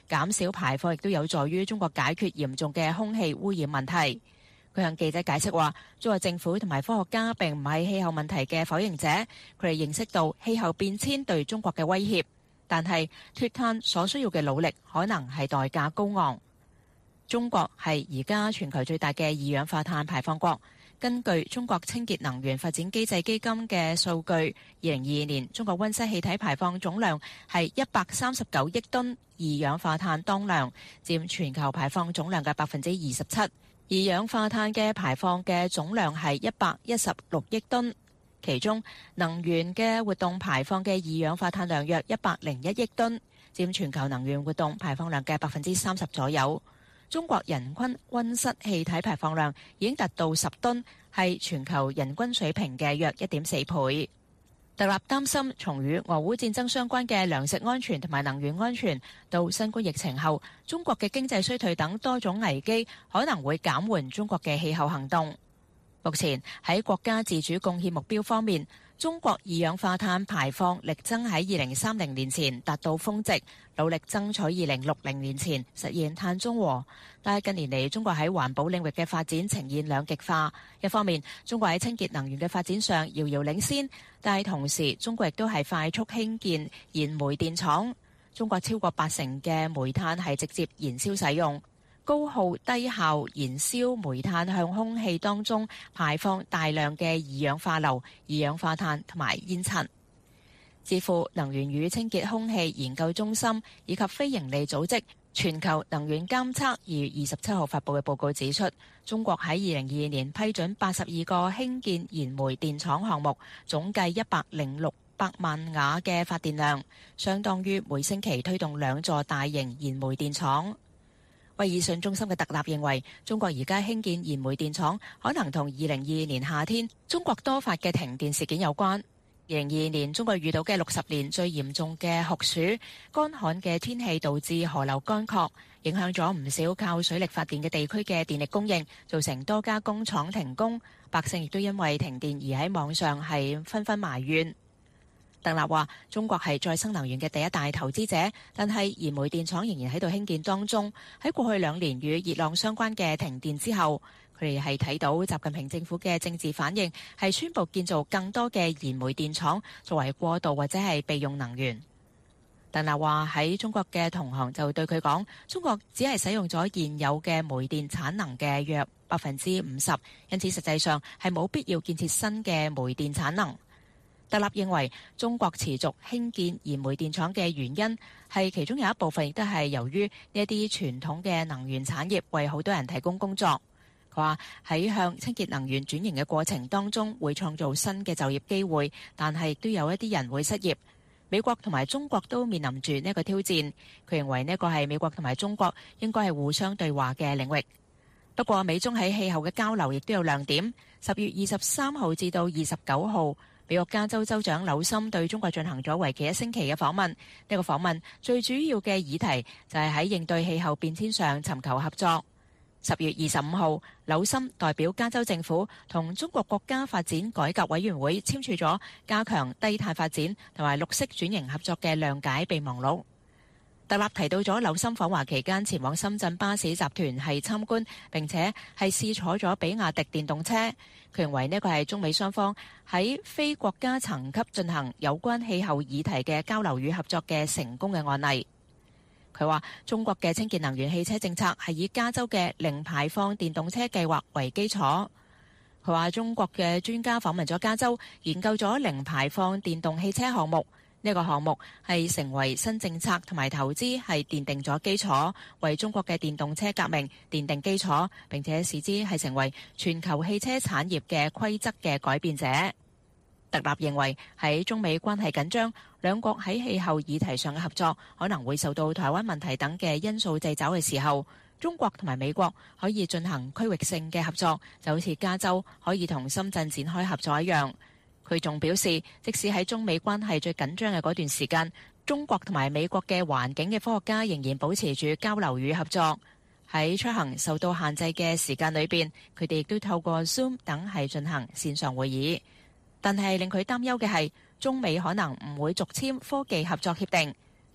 減少排放亦都有助於中國解決嚴重嘅空氣污染問題。佢向記者解釋話，中國政府同埋科學家並唔係氣候問題嘅否認者，佢哋認識到氣候變遷對中國嘅威脅，但係脫碳所需要嘅努力可能係代價高昂。中國係而家全球最大嘅二氧化碳排放國。根據中國清潔能源發展機制基金嘅數據，二零二二年中國溫室氣體排放總量係一百三十九億噸二氧化碳當量，佔全球排放總量嘅百分之二十七。二氧化碳嘅排放嘅總量係一百一十六億噸，其中能源嘅活動排放嘅二氧化碳量約一百零一億噸，佔全球能源活動排放量嘅百分之三十左右。中國人均溫室氣體排放量已經達到十噸，係全球人均水平嘅約一點四倍。特納擔心從與俄烏戰爭相關嘅糧食安全同埋能源安全，到新冠疫情後中國嘅經濟衰退等多種危機，可能會減緩中國嘅氣候行動。目前喺國家自主貢獻目標方面，中國二氧化碳排放力爭喺二零三零年前達到峰值，努力爭取二零六零年前實現碳中和。但係近年嚟，中國喺環保領域嘅發展呈現兩極化。一方面，中國喺清潔能源嘅發展上遙遙領先，但係同時，中國亦都係快速興建燃煤電廠。中國超過八成嘅煤炭係直接燃燒使用。高耗低效燃燒煤炭向空氣當中排放大量嘅二氧化硫、二氧化碳同埋煙塵。智庫能源與清潔空氣研究中心以及非營利組織全球能源監測二月二十七號發布嘅報告指出，中國喺二零二二年批准八十二個興建燃煤電廠項目，總計一百零六百萬瓦嘅發電量，相當於每星期推動兩座大型燃煤電廠。威爾遜中心嘅特納認為，中國而家興建燃煤電廠可能同二零二二年夏天中國多發嘅停電事件有關。二零二二年中國遇到嘅六十年最嚴重嘅酷暑、乾旱嘅天氣導致河流乾涸，影響咗唔少靠水力發電嘅地區嘅電力供應，造成多家工廠停工，百姓亦都因為停電而喺網上係紛紛埋怨。鄧立話：中國係再生能源嘅第一大投資者，但係燃煤電廠仍然喺度興建當中。喺過去兩年與熱浪相關嘅停電之後，佢哋係睇到習近平政府嘅政治反應，係宣布建造更多嘅燃煤電廠作為過渡或者係備用能源。鄧立話：喺中國嘅同行就對佢講，中國只係使用咗現有嘅煤電產能嘅約百分之五十，因此實際上係冇必要建設新嘅煤電產能。特立認為，中國持續興建燃煤電廠嘅原因係其中有一部分亦都係由於呢一啲傳統嘅能源產業為好多人提供工作。佢話喺向清潔能源轉型嘅過程當中，會創造新嘅就業機會，但係亦都有一啲人會失業。美國同埋中國都面臨住呢一個挑戰。佢認為呢一個係美國同埋中國應該係互相對話嘅領域。不過，美中喺氣候嘅交流亦都有亮點。十月二十三號至到二十九號。美國加州州長紐森對中國進行咗為期一星期嘅訪問。呢個訪問最主要嘅議題就係喺應對氣候變遷上尋求合作。十月二十五號，紐森代表加州政府同中國國家發展改革委員會簽署咗加強低碳發展同埋綠色轉型合作嘅諒解備忘錄。特立提到咗紐森訪華期間前往深圳巴士集團係參觀，並且係試坐咗比亞迪電動車。佢認為呢個係中美雙方喺非國家層級進行有關氣候議題嘅交流與合作嘅成功嘅案例。佢話中國嘅清潔能源汽車政策係以加州嘅零排放電動車計劃為基礎。佢話中國嘅專家訪問咗加州，研究咗零排放電動汽車項目。呢個項目係成為新政策同埋投資係奠定咗基礎，為中國嘅電動車革命奠定基礎，並且使之係成為全球汽車產業嘅規則嘅改變者。特立認為喺中美關係緊張，兩國喺氣候議題上嘅合作可能會受到台灣問題等嘅因素掣肘嘅時候，中國同埋美國可以進行區域性嘅合作，就好似加州可以同深圳展開合作一樣。佢仲表示，即使喺中美關係最緊張嘅嗰段時間，中國同埋美國嘅環境嘅科學家仍然保持住交流與合作。喺出行受到限制嘅時間裏邊，佢哋亦都透過 Zoom 等係進行線上會議。但係令佢擔憂嘅係，中美可能唔會續簽科技合作協定。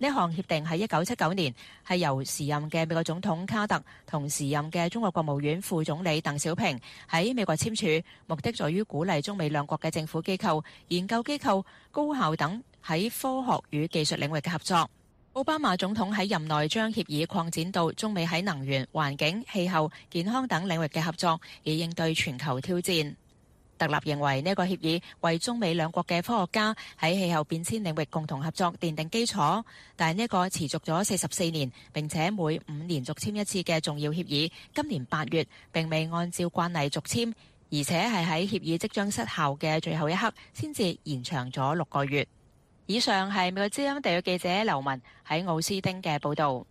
呢項協定喺一九七九年係由時任嘅美國總統卡特同時任嘅中國國務院副總理鄧小平喺美國簽署，目的在於鼓勵中美兩國嘅政府機構、研究機構、高校等喺科學與技術領域嘅合作。奧巴馬總統喺任內將協議擴展到中美喺能源、環境、氣候、健康等領域嘅合作，以應對全球挑戰。特立認為呢個協議為中美兩國嘅科學家喺氣候變遷領域共同合作奠定基礎，但係呢個持續咗四十四年並且每五年續簽一次嘅重要協議，今年八月並未按照慣例續簽，而且係喺協議即將失效嘅最後一刻先至延長咗六個月。以上係美國之音特約記者劉文喺奧斯丁嘅報導。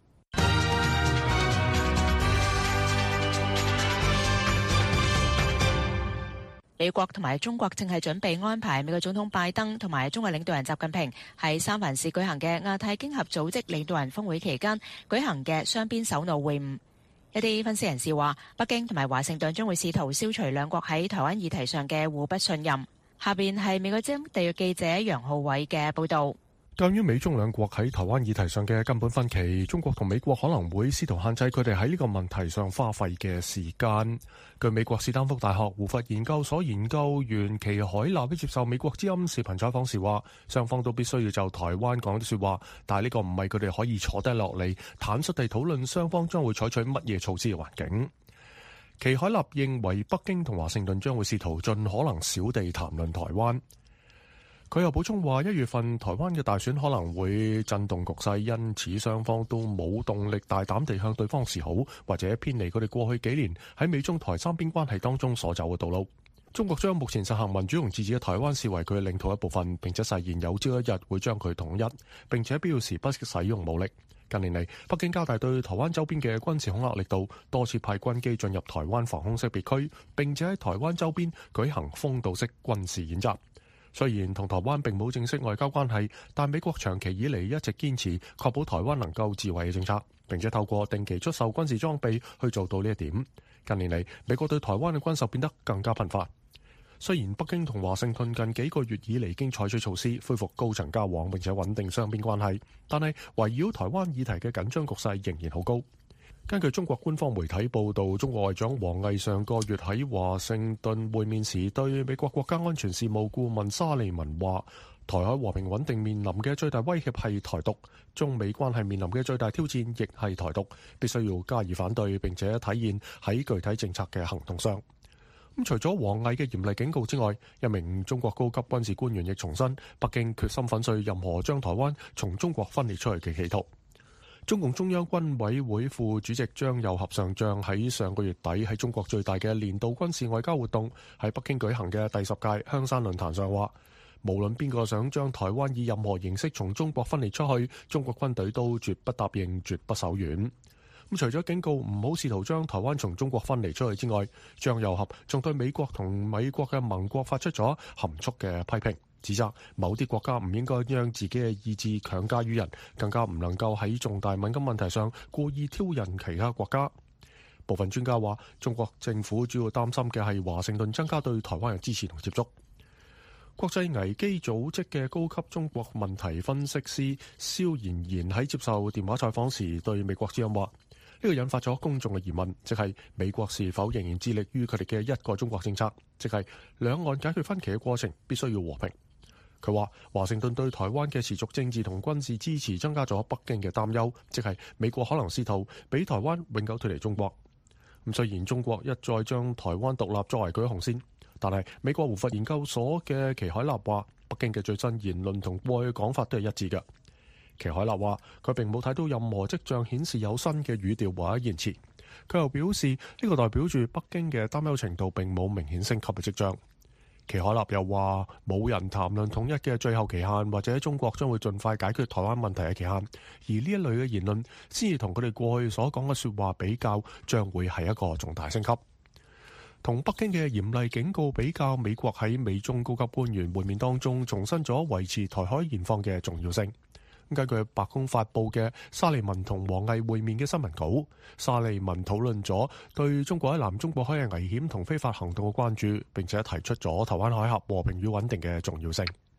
美國同埋中國正係準備安排美國總統拜登同埋中國領導人習近平喺三藩市舉行嘅亞太經合組織領導人峰會期間舉行嘅雙邊首腦會晤。一啲分析人士話，北京同埋華盛頓將會試圖消除兩國喺台灣議題上嘅互不信任。下邊係美國之音特約記者楊浩偉嘅報導。 鑑於美中兩國喺台灣議題上嘅根本分歧，中國同美國可能會試圖限制佢哋喺呢個問題上花費嘅時間。據美國史丹福大學胡佛研究所研究員祁海立喺接受美國之音視頻採訪時話，雙方都必須要就台灣講啲說話，但係呢個唔係佢哋可以坐低落嚟坦率地討論雙方將會採取乜嘢措施嘅環境。祁海立認為北京同華盛頓將會試圖盡可能少地談論台灣。佢又補充話，一月份台灣嘅大選可能會震動局勢，因此雙方都冇動力大膽地向對方示好，或者偏離佢哋過去幾年喺美中台三邊關係當中所走嘅道路。中國將目前實行民主同自治嘅台灣視為佢嘅領土一部分，並且誓言有朝一日會將佢統一，並且必要時不惜使用武力。近年嚟，北京加大對台灣周邊嘅軍事恐嚇力度，多次派軍機進入台灣防空識別區，並且喺台灣周邊舉行封堵式軍事演習。雖然同台灣並冇正式外交關係，但美國長期以嚟一直堅持確保台灣能夠自衛嘅政策，並且透過定期出售軍事裝備去做到呢一點。近年嚟，美國對台灣嘅軍售變得更加頻繁。雖然北京同華盛頓近幾個月以嚟已經採取措施恢復高層交往並且穩定雙邊關係，但係圍繞台灣議題嘅緊張局勢仍然好高。根據中國官方媒體報導，中國外長王毅上個月喺華盛頓會面時，對美國國家安全事務顧問沙利文話：台海和平穩定面臨嘅最大威脅係台獨，中美關係面臨嘅最大挑戰亦係台獨，必須要加以反對並且體現喺具體政策嘅行動上。咁除咗王毅嘅嚴厲警告之外，一名中國高級軍事官員亦重申，北京決心粉碎任何將台灣從中國分裂出去嘅企圖。中共中央軍委會副主席張又俠上將喺上個月底喺中國最大嘅年度軍事外交活動喺北京舉行嘅第十屆香山論壇上話，無論邊個想將台灣以任何形式從中國分裂出去，中國軍隊都絕不答應，絕不手軟。咁除咗警告唔好試圖將台灣從中國分離出去之外，張又俠仲對美國同美國嘅盟國發出咗含蓄嘅批評，指責某啲國家唔應該將自己嘅意志強加於人，更加唔能夠喺重大敏感問題上故意挑釁其他國家。部分專家話，中國政府主要擔心嘅係華盛頓增加對台灣嘅支持同接觸。國際危機組織嘅高級中國問題分析師蕭妍妍喺接受電話採訪時對美國之音話，呢個引發咗公眾嘅疑問，即係美國是否仍然致力於佢哋嘅一個中國政策，即係兩岸解決分歧嘅過程必須要和平。佢話華盛頓對台灣嘅持續政治同軍事支持增加咗北京嘅擔憂，即係美國可能試圖俾台灣永久脫離中國。咁雖然中國一再將台灣獨立作為佢嘅紅線，但係美國胡佛研究所嘅祁海立話，北京嘅最新言論同過去講法都係一致嘅。祁海立話佢並冇睇到任何跡象顯示有新嘅語調或者言辭。佢又表示呢個代表住北京嘅擔憂程度並冇明顯升級嘅跡象。祁海立又話冇人談論統一嘅最後期限，或者中國將會盡快解決台灣問題嘅期限，而呢一類嘅言論先至同佢哋過去所講嘅說話比較，將會係一個重大升級。同北京嘅嚴厲警告比較，美國喺美中高級官員會面當中重申咗維持台海現況嘅重要性。根據白宮發布嘅沙利文同王毅會面嘅新聞稿，沙利文討論咗對中國喺南中國海嘅危險同非法行動嘅關注，並且提出咗台灣海峽和平與穩定嘅重要性。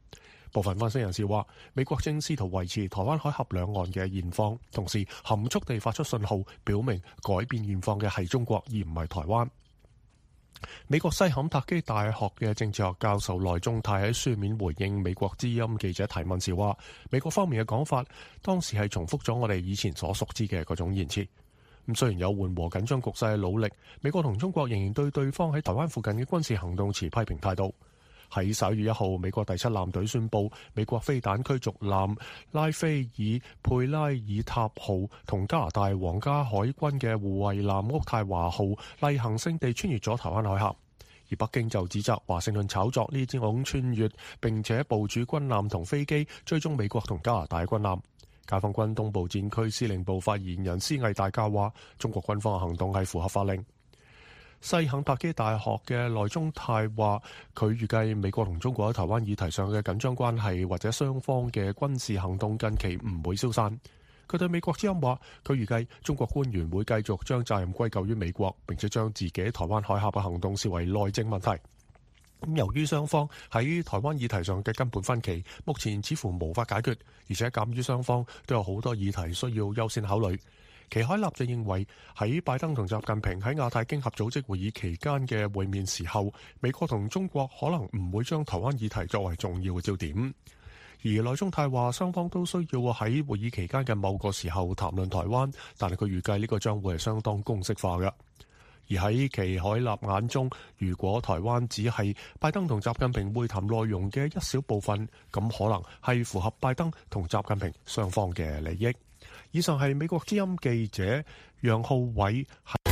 部分分析人士話，美國正試圖維持台灣海峽兩岸嘅現況，同時含蓄地發出信號，表明改變現況嘅係中國而唔係台灣。美國西坎塔基大學嘅政治學教授賴中泰喺書面回應美國之音記者提問時話，美國方面嘅講法當時係重複咗我哋以前所熟知嘅嗰種言辭。咁雖然有緩和緊張局勢嘅努力，美國同中國仍然對對方喺台灣附近嘅軍事行動持批評態度。喺十一月一號，美國第七艦隊宣布，美國飛彈驅逐艦拉菲爾佩拉爾塔號同加拿大皇家海軍嘅護衛艦渥太華號例行性地穿越咗台灣海峽，而北京就指責華盛頓炒作呢種穿越，並且部署軍艦同飛機追蹤美國同加拿大軍艦。解放軍東部戰區司令部發言人施毅大校話，中國軍方嘅行動係符合法令。西肯塔基大學嘅賴中泰話，佢預計美國同中國喺台灣議題上嘅緊張關係或者雙方嘅軍事行動近期唔會消散。佢對美國之音話，佢預計中國官員會繼續將責任歸咎於美國，並且將自己喺台灣海峽嘅行動視為內政問題。咁由於雙方喺台灣議題上嘅根本分歧，目前似乎無法解決，而且鑑於雙方都有好多議題需要優先考慮。祁凱立就認為，喺拜登同習近平喺亞太經合組織會議期間嘅會面時候，美國同中國可能唔會將台灣議題作為重要嘅焦點。而賴中泰話，雙方都需要喺會議期間嘅某個時候談論台灣，但係佢預計呢個將會係相當公式化嘅。而喺祁凱立眼中，如果台灣只係拜登同習近平會談內容嘅一小部分，咁可能係符合拜登同習近平雙方嘅利益。以上係美國之音記者楊浩偉。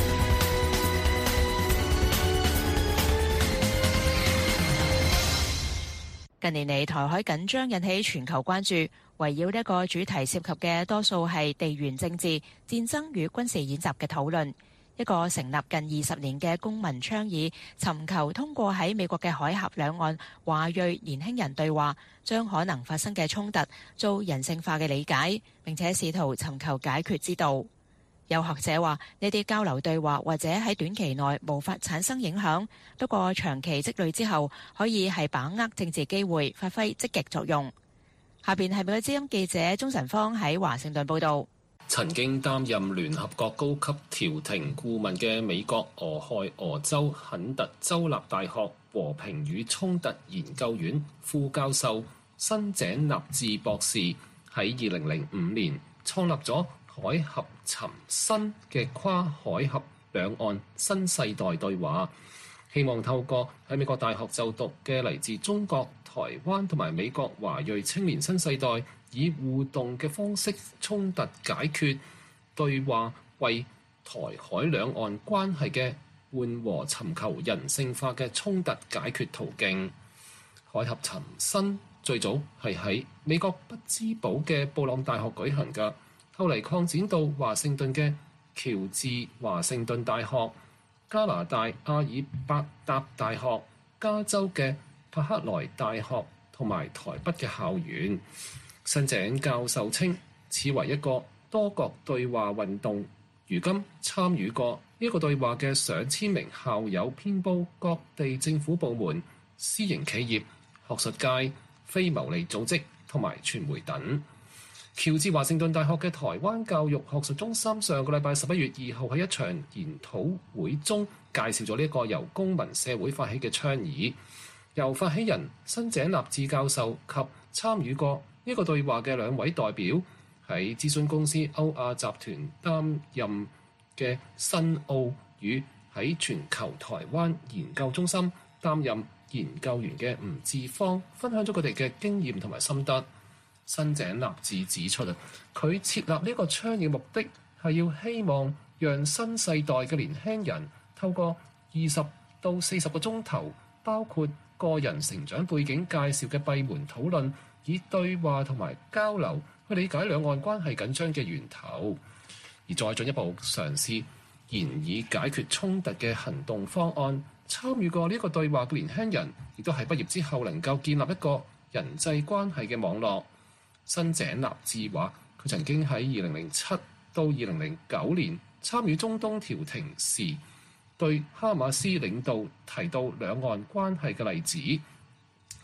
近年嚟，台海緊張引起全球關注，圍繞呢個主題涉及嘅多數係地緣政治、戰爭與軍事演習嘅討論。一個成立近二十年嘅公民倡議，尋求通過喺美國嘅海峽兩岸華裔年輕人對話，將可能發生嘅衝突做人性化嘅理解，並且試圖尋求解決之道。有學者話，呢啲交流對話或者喺短期內無法產生影響，不過長期積累之後，可以係把握政治機會，發揮積極作用。下邊係美國之音記者鍾晨芳喺華盛頓報導。 曾經擔任聯合國高級調停顧問嘅美國俄亥俄州肯特州立大學和平與衝突研究院副教授新井立志博士喺二零零五年創立咗海峽尋新嘅跨海峽兩岸新世代對話，希望透過喺美國大學就讀嘅嚟自中國、台灣同埋美國華裔青年新世代，以互動嘅方式衝突解決對話，為台海兩岸關係嘅緩和尋求人性化嘅衝突解決途徑。海峽尋新最早係喺美國匹茲堡嘅布朗大學舉行嘅，後嚟擴展到華盛頓嘅喬治華盛頓大學、加拿大阿爾伯達大學、加州嘅柏克萊大學同埋台北嘅校園。新井教授稱，此為一個多國對話運動。如今參與過呢個對話嘅上千名校友遍佈各地政府部門、私營企業、學術界、非牟利組織同埋傳媒等。喬治華盛頓大學嘅台灣教育學術中心上個禮拜十一月二號喺一場研討會中介紹咗呢個由公民社會發起嘅倡議，由發起人新井立志教授及參與過呢個對話嘅兩位代表喺諮詢公司歐亞集團擔任嘅新奧與喺全球台灣研究中心擔任研究員嘅吳志芳分享咗佢哋嘅經驗同埋心得。新井立志指出啊，佢設立呢個倡議目的係要希望讓新世代嘅年輕人透過二十到四十個鐘頭，包括個人成長背景介紹嘅閉門討論，以對話同埋交流去理解兩岸關係緊張嘅源頭，而再進一步嘗試研議解決衝突嘅行動方案。參與過呢個對話嘅年輕人，亦都係畢業之後能夠建立一個人際關係嘅網絡。新井立志話，佢曾經喺二零零七到二零零九年參與中東調停時，對哈馬斯領導提到兩岸關係嘅例子。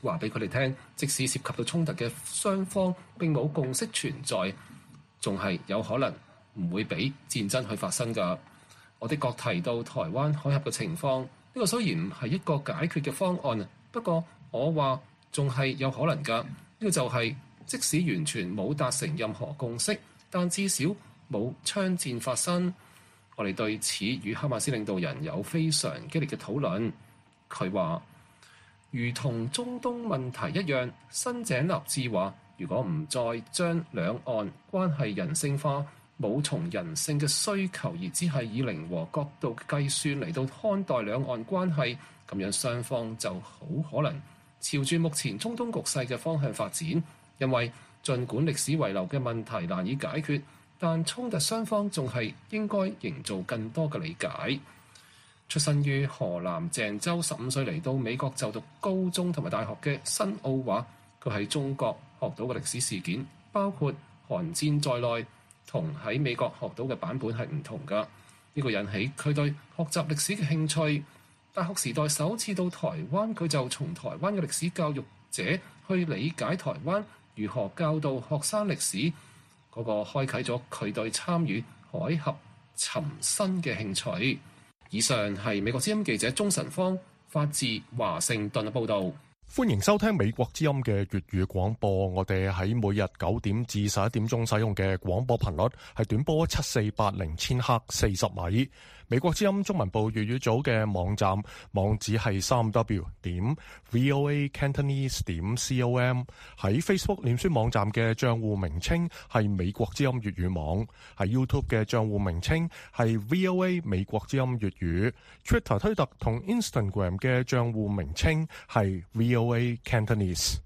話俾佢哋聽，即使涉及到衝突嘅雙方並冇共識存在，仲係有可能唔會俾戰爭去發生㗎。我的確提到台灣海峽嘅情況，呢個雖然唔係一個解決嘅方案，不過我話仲係有可能㗎。呢個就係即使完全冇達成任何共識，但至少冇槍戰發生。我哋對此與哈馬斯領導人有非常激烈嘅討論。佢話，如同中東問題一樣，新井立志話，如果唔再將兩岸關係人性化，冇從人性嘅需求，而只係以零和角度計算嚟到看待兩岸關係，咁樣雙方就好可能朝住目前中東局勢嘅方向發展。因為儘管歷史遺留嘅問題難以解決，但衝突雙方仲係應該營造更多嘅理解。出身於河南鄭州，十五歲嚟到美國就讀高中同埋大學嘅新奧話，佢喺中國學到嘅歷史事件，包括韓戰在內，同喺美國學到嘅版本係唔同㗎。呢個引起佢對學習歷史嘅興趣。大學時代首次到台灣，佢就從台灣嘅歷史教育者去理解台灣如何教導學生歷史，嗰個開啟咗佢對參與海峽尋新嘅興趣。以上係美國之音記者鍾晨芳發自華盛頓嘅報導。 歡迎收聽美國之音嘅粵語廣播。我哋喺每日九點至十一點鐘使用嘅廣播頻率係短波七四八零千赫四十米。美國之音中文部粵語組嘅網站網址係三 w 點 voa cantonese 點 com。喺 Facebook 臉書網站嘅賬戶名稱係美國之音粵語網。喺 YouTube 嘅賬戶名稱係 VOA 美國之音粵語。Twitter 推特同 Instagram 嘅賬戶名稱係 VOA Cantonese。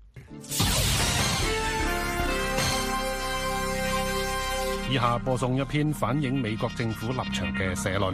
以下播送一篇反映美國政府立場嘅社論。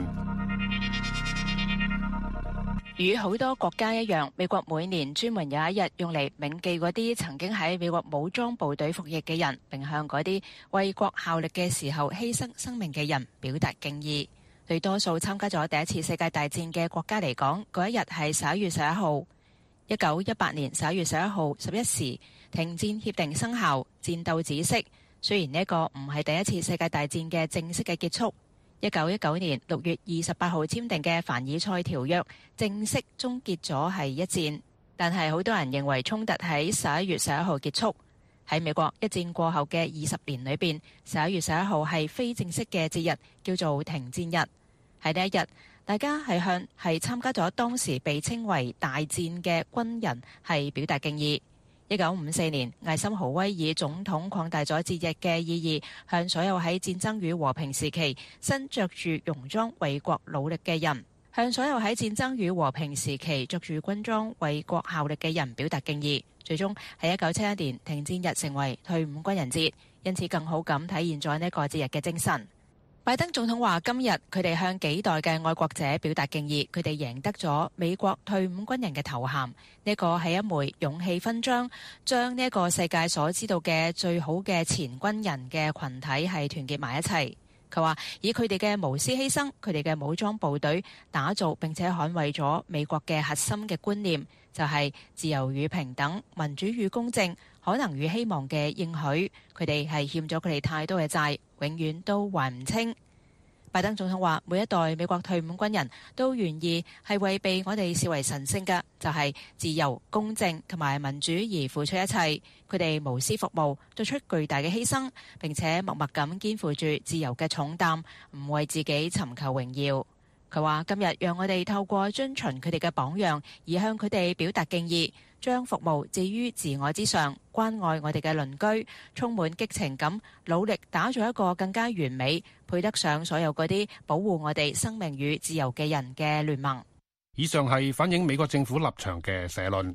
與好多國家一樣，美國每年專門有一日用嚟銘記嗰啲曾經喺美國武裝部隊服役嘅人，並向嗰啲為國效力嘅時候犧牲生命嘅人表達敬意。對多數參加咗第一次世界大戰嘅國家嚟講，嗰一日係十一月十一號。一九一八年十一月十一號十一時，停戰協定生效，戰鬥止息。雖然呢個唔係第一次世界大戰嘅正式嘅結束，一九一九年六月二十八號簽訂嘅凡爾賽條約正式終結咗係一戰，但係好多人認為衝突喺十一月十一號結束。喺美國一戰過後嘅二十年裏邊，十一月十一號係非正式嘅節日，叫做停戰日。喺呢一日，大家係向係參加咗當時被稱為大戰嘅軍人係表達敬意。一九五四年，艾森豪威爾總統擴大咗節日嘅意義，向所有喺戰爭與和平時期身着住戎裝為國努力嘅人，向所有喺戰爭與和平時期着住軍裝為國效力嘅人表達敬意。最終喺一九七一年，停戰日成為退伍軍人節，因此更好咁體現咗呢個節日嘅精神。拜登總統話：今日佢哋向幾代嘅愛國者表達敬意，佢哋贏得咗美國退伍軍人嘅頭銜。呢個係一枚勇氣勳章，將呢一個世界所知道嘅最好嘅前軍人嘅群體係團結埋一齊。佢話以佢哋嘅無私犧牲，佢哋嘅武裝部隊打造並且捍衛咗美國嘅核心嘅觀念，就係自由與平等、民主與公正、可能與希望嘅應許。佢哋係欠咗佢哋太多嘅債，永遠都還唔清。拜登總統話：每一代美國退伍軍人都願意係為被我哋視為神聖嘅，就係自由、公正同埋民主而付出一切。佢哋無私服務，做出巨大嘅犧牲，並且默默咁肩負住自由嘅重擔，唔為自己尋求榮耀。佢話：今日讓我哋透過遵循佢哋嘅榜樣，而向佢哋表達敬意，將服務置於自我之上，關愛我哋嘅鄰居，充滿激情咁努力打造一個更加完美、配得上所有嗰啲保護我哋生命與自由嘅人嘅聯盟。 以上係反映美國政府立場嘅社論。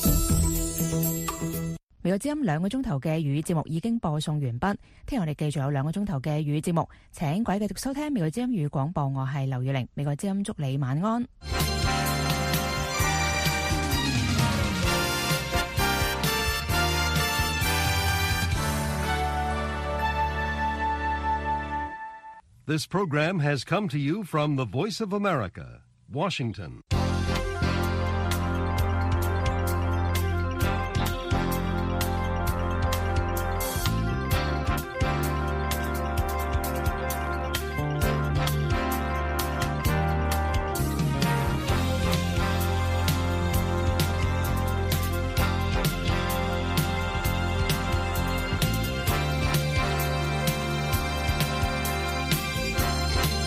美國之音兩個鐘頭嘅語節目已經播送完畢，聽日我哋繼續有兩個鐘頭嘅語節目，請各位繼續收聽美國之音語廣播，我係劉月玲。美國之音祝你晚安。 This program has come to you from the Voice of America, Washington.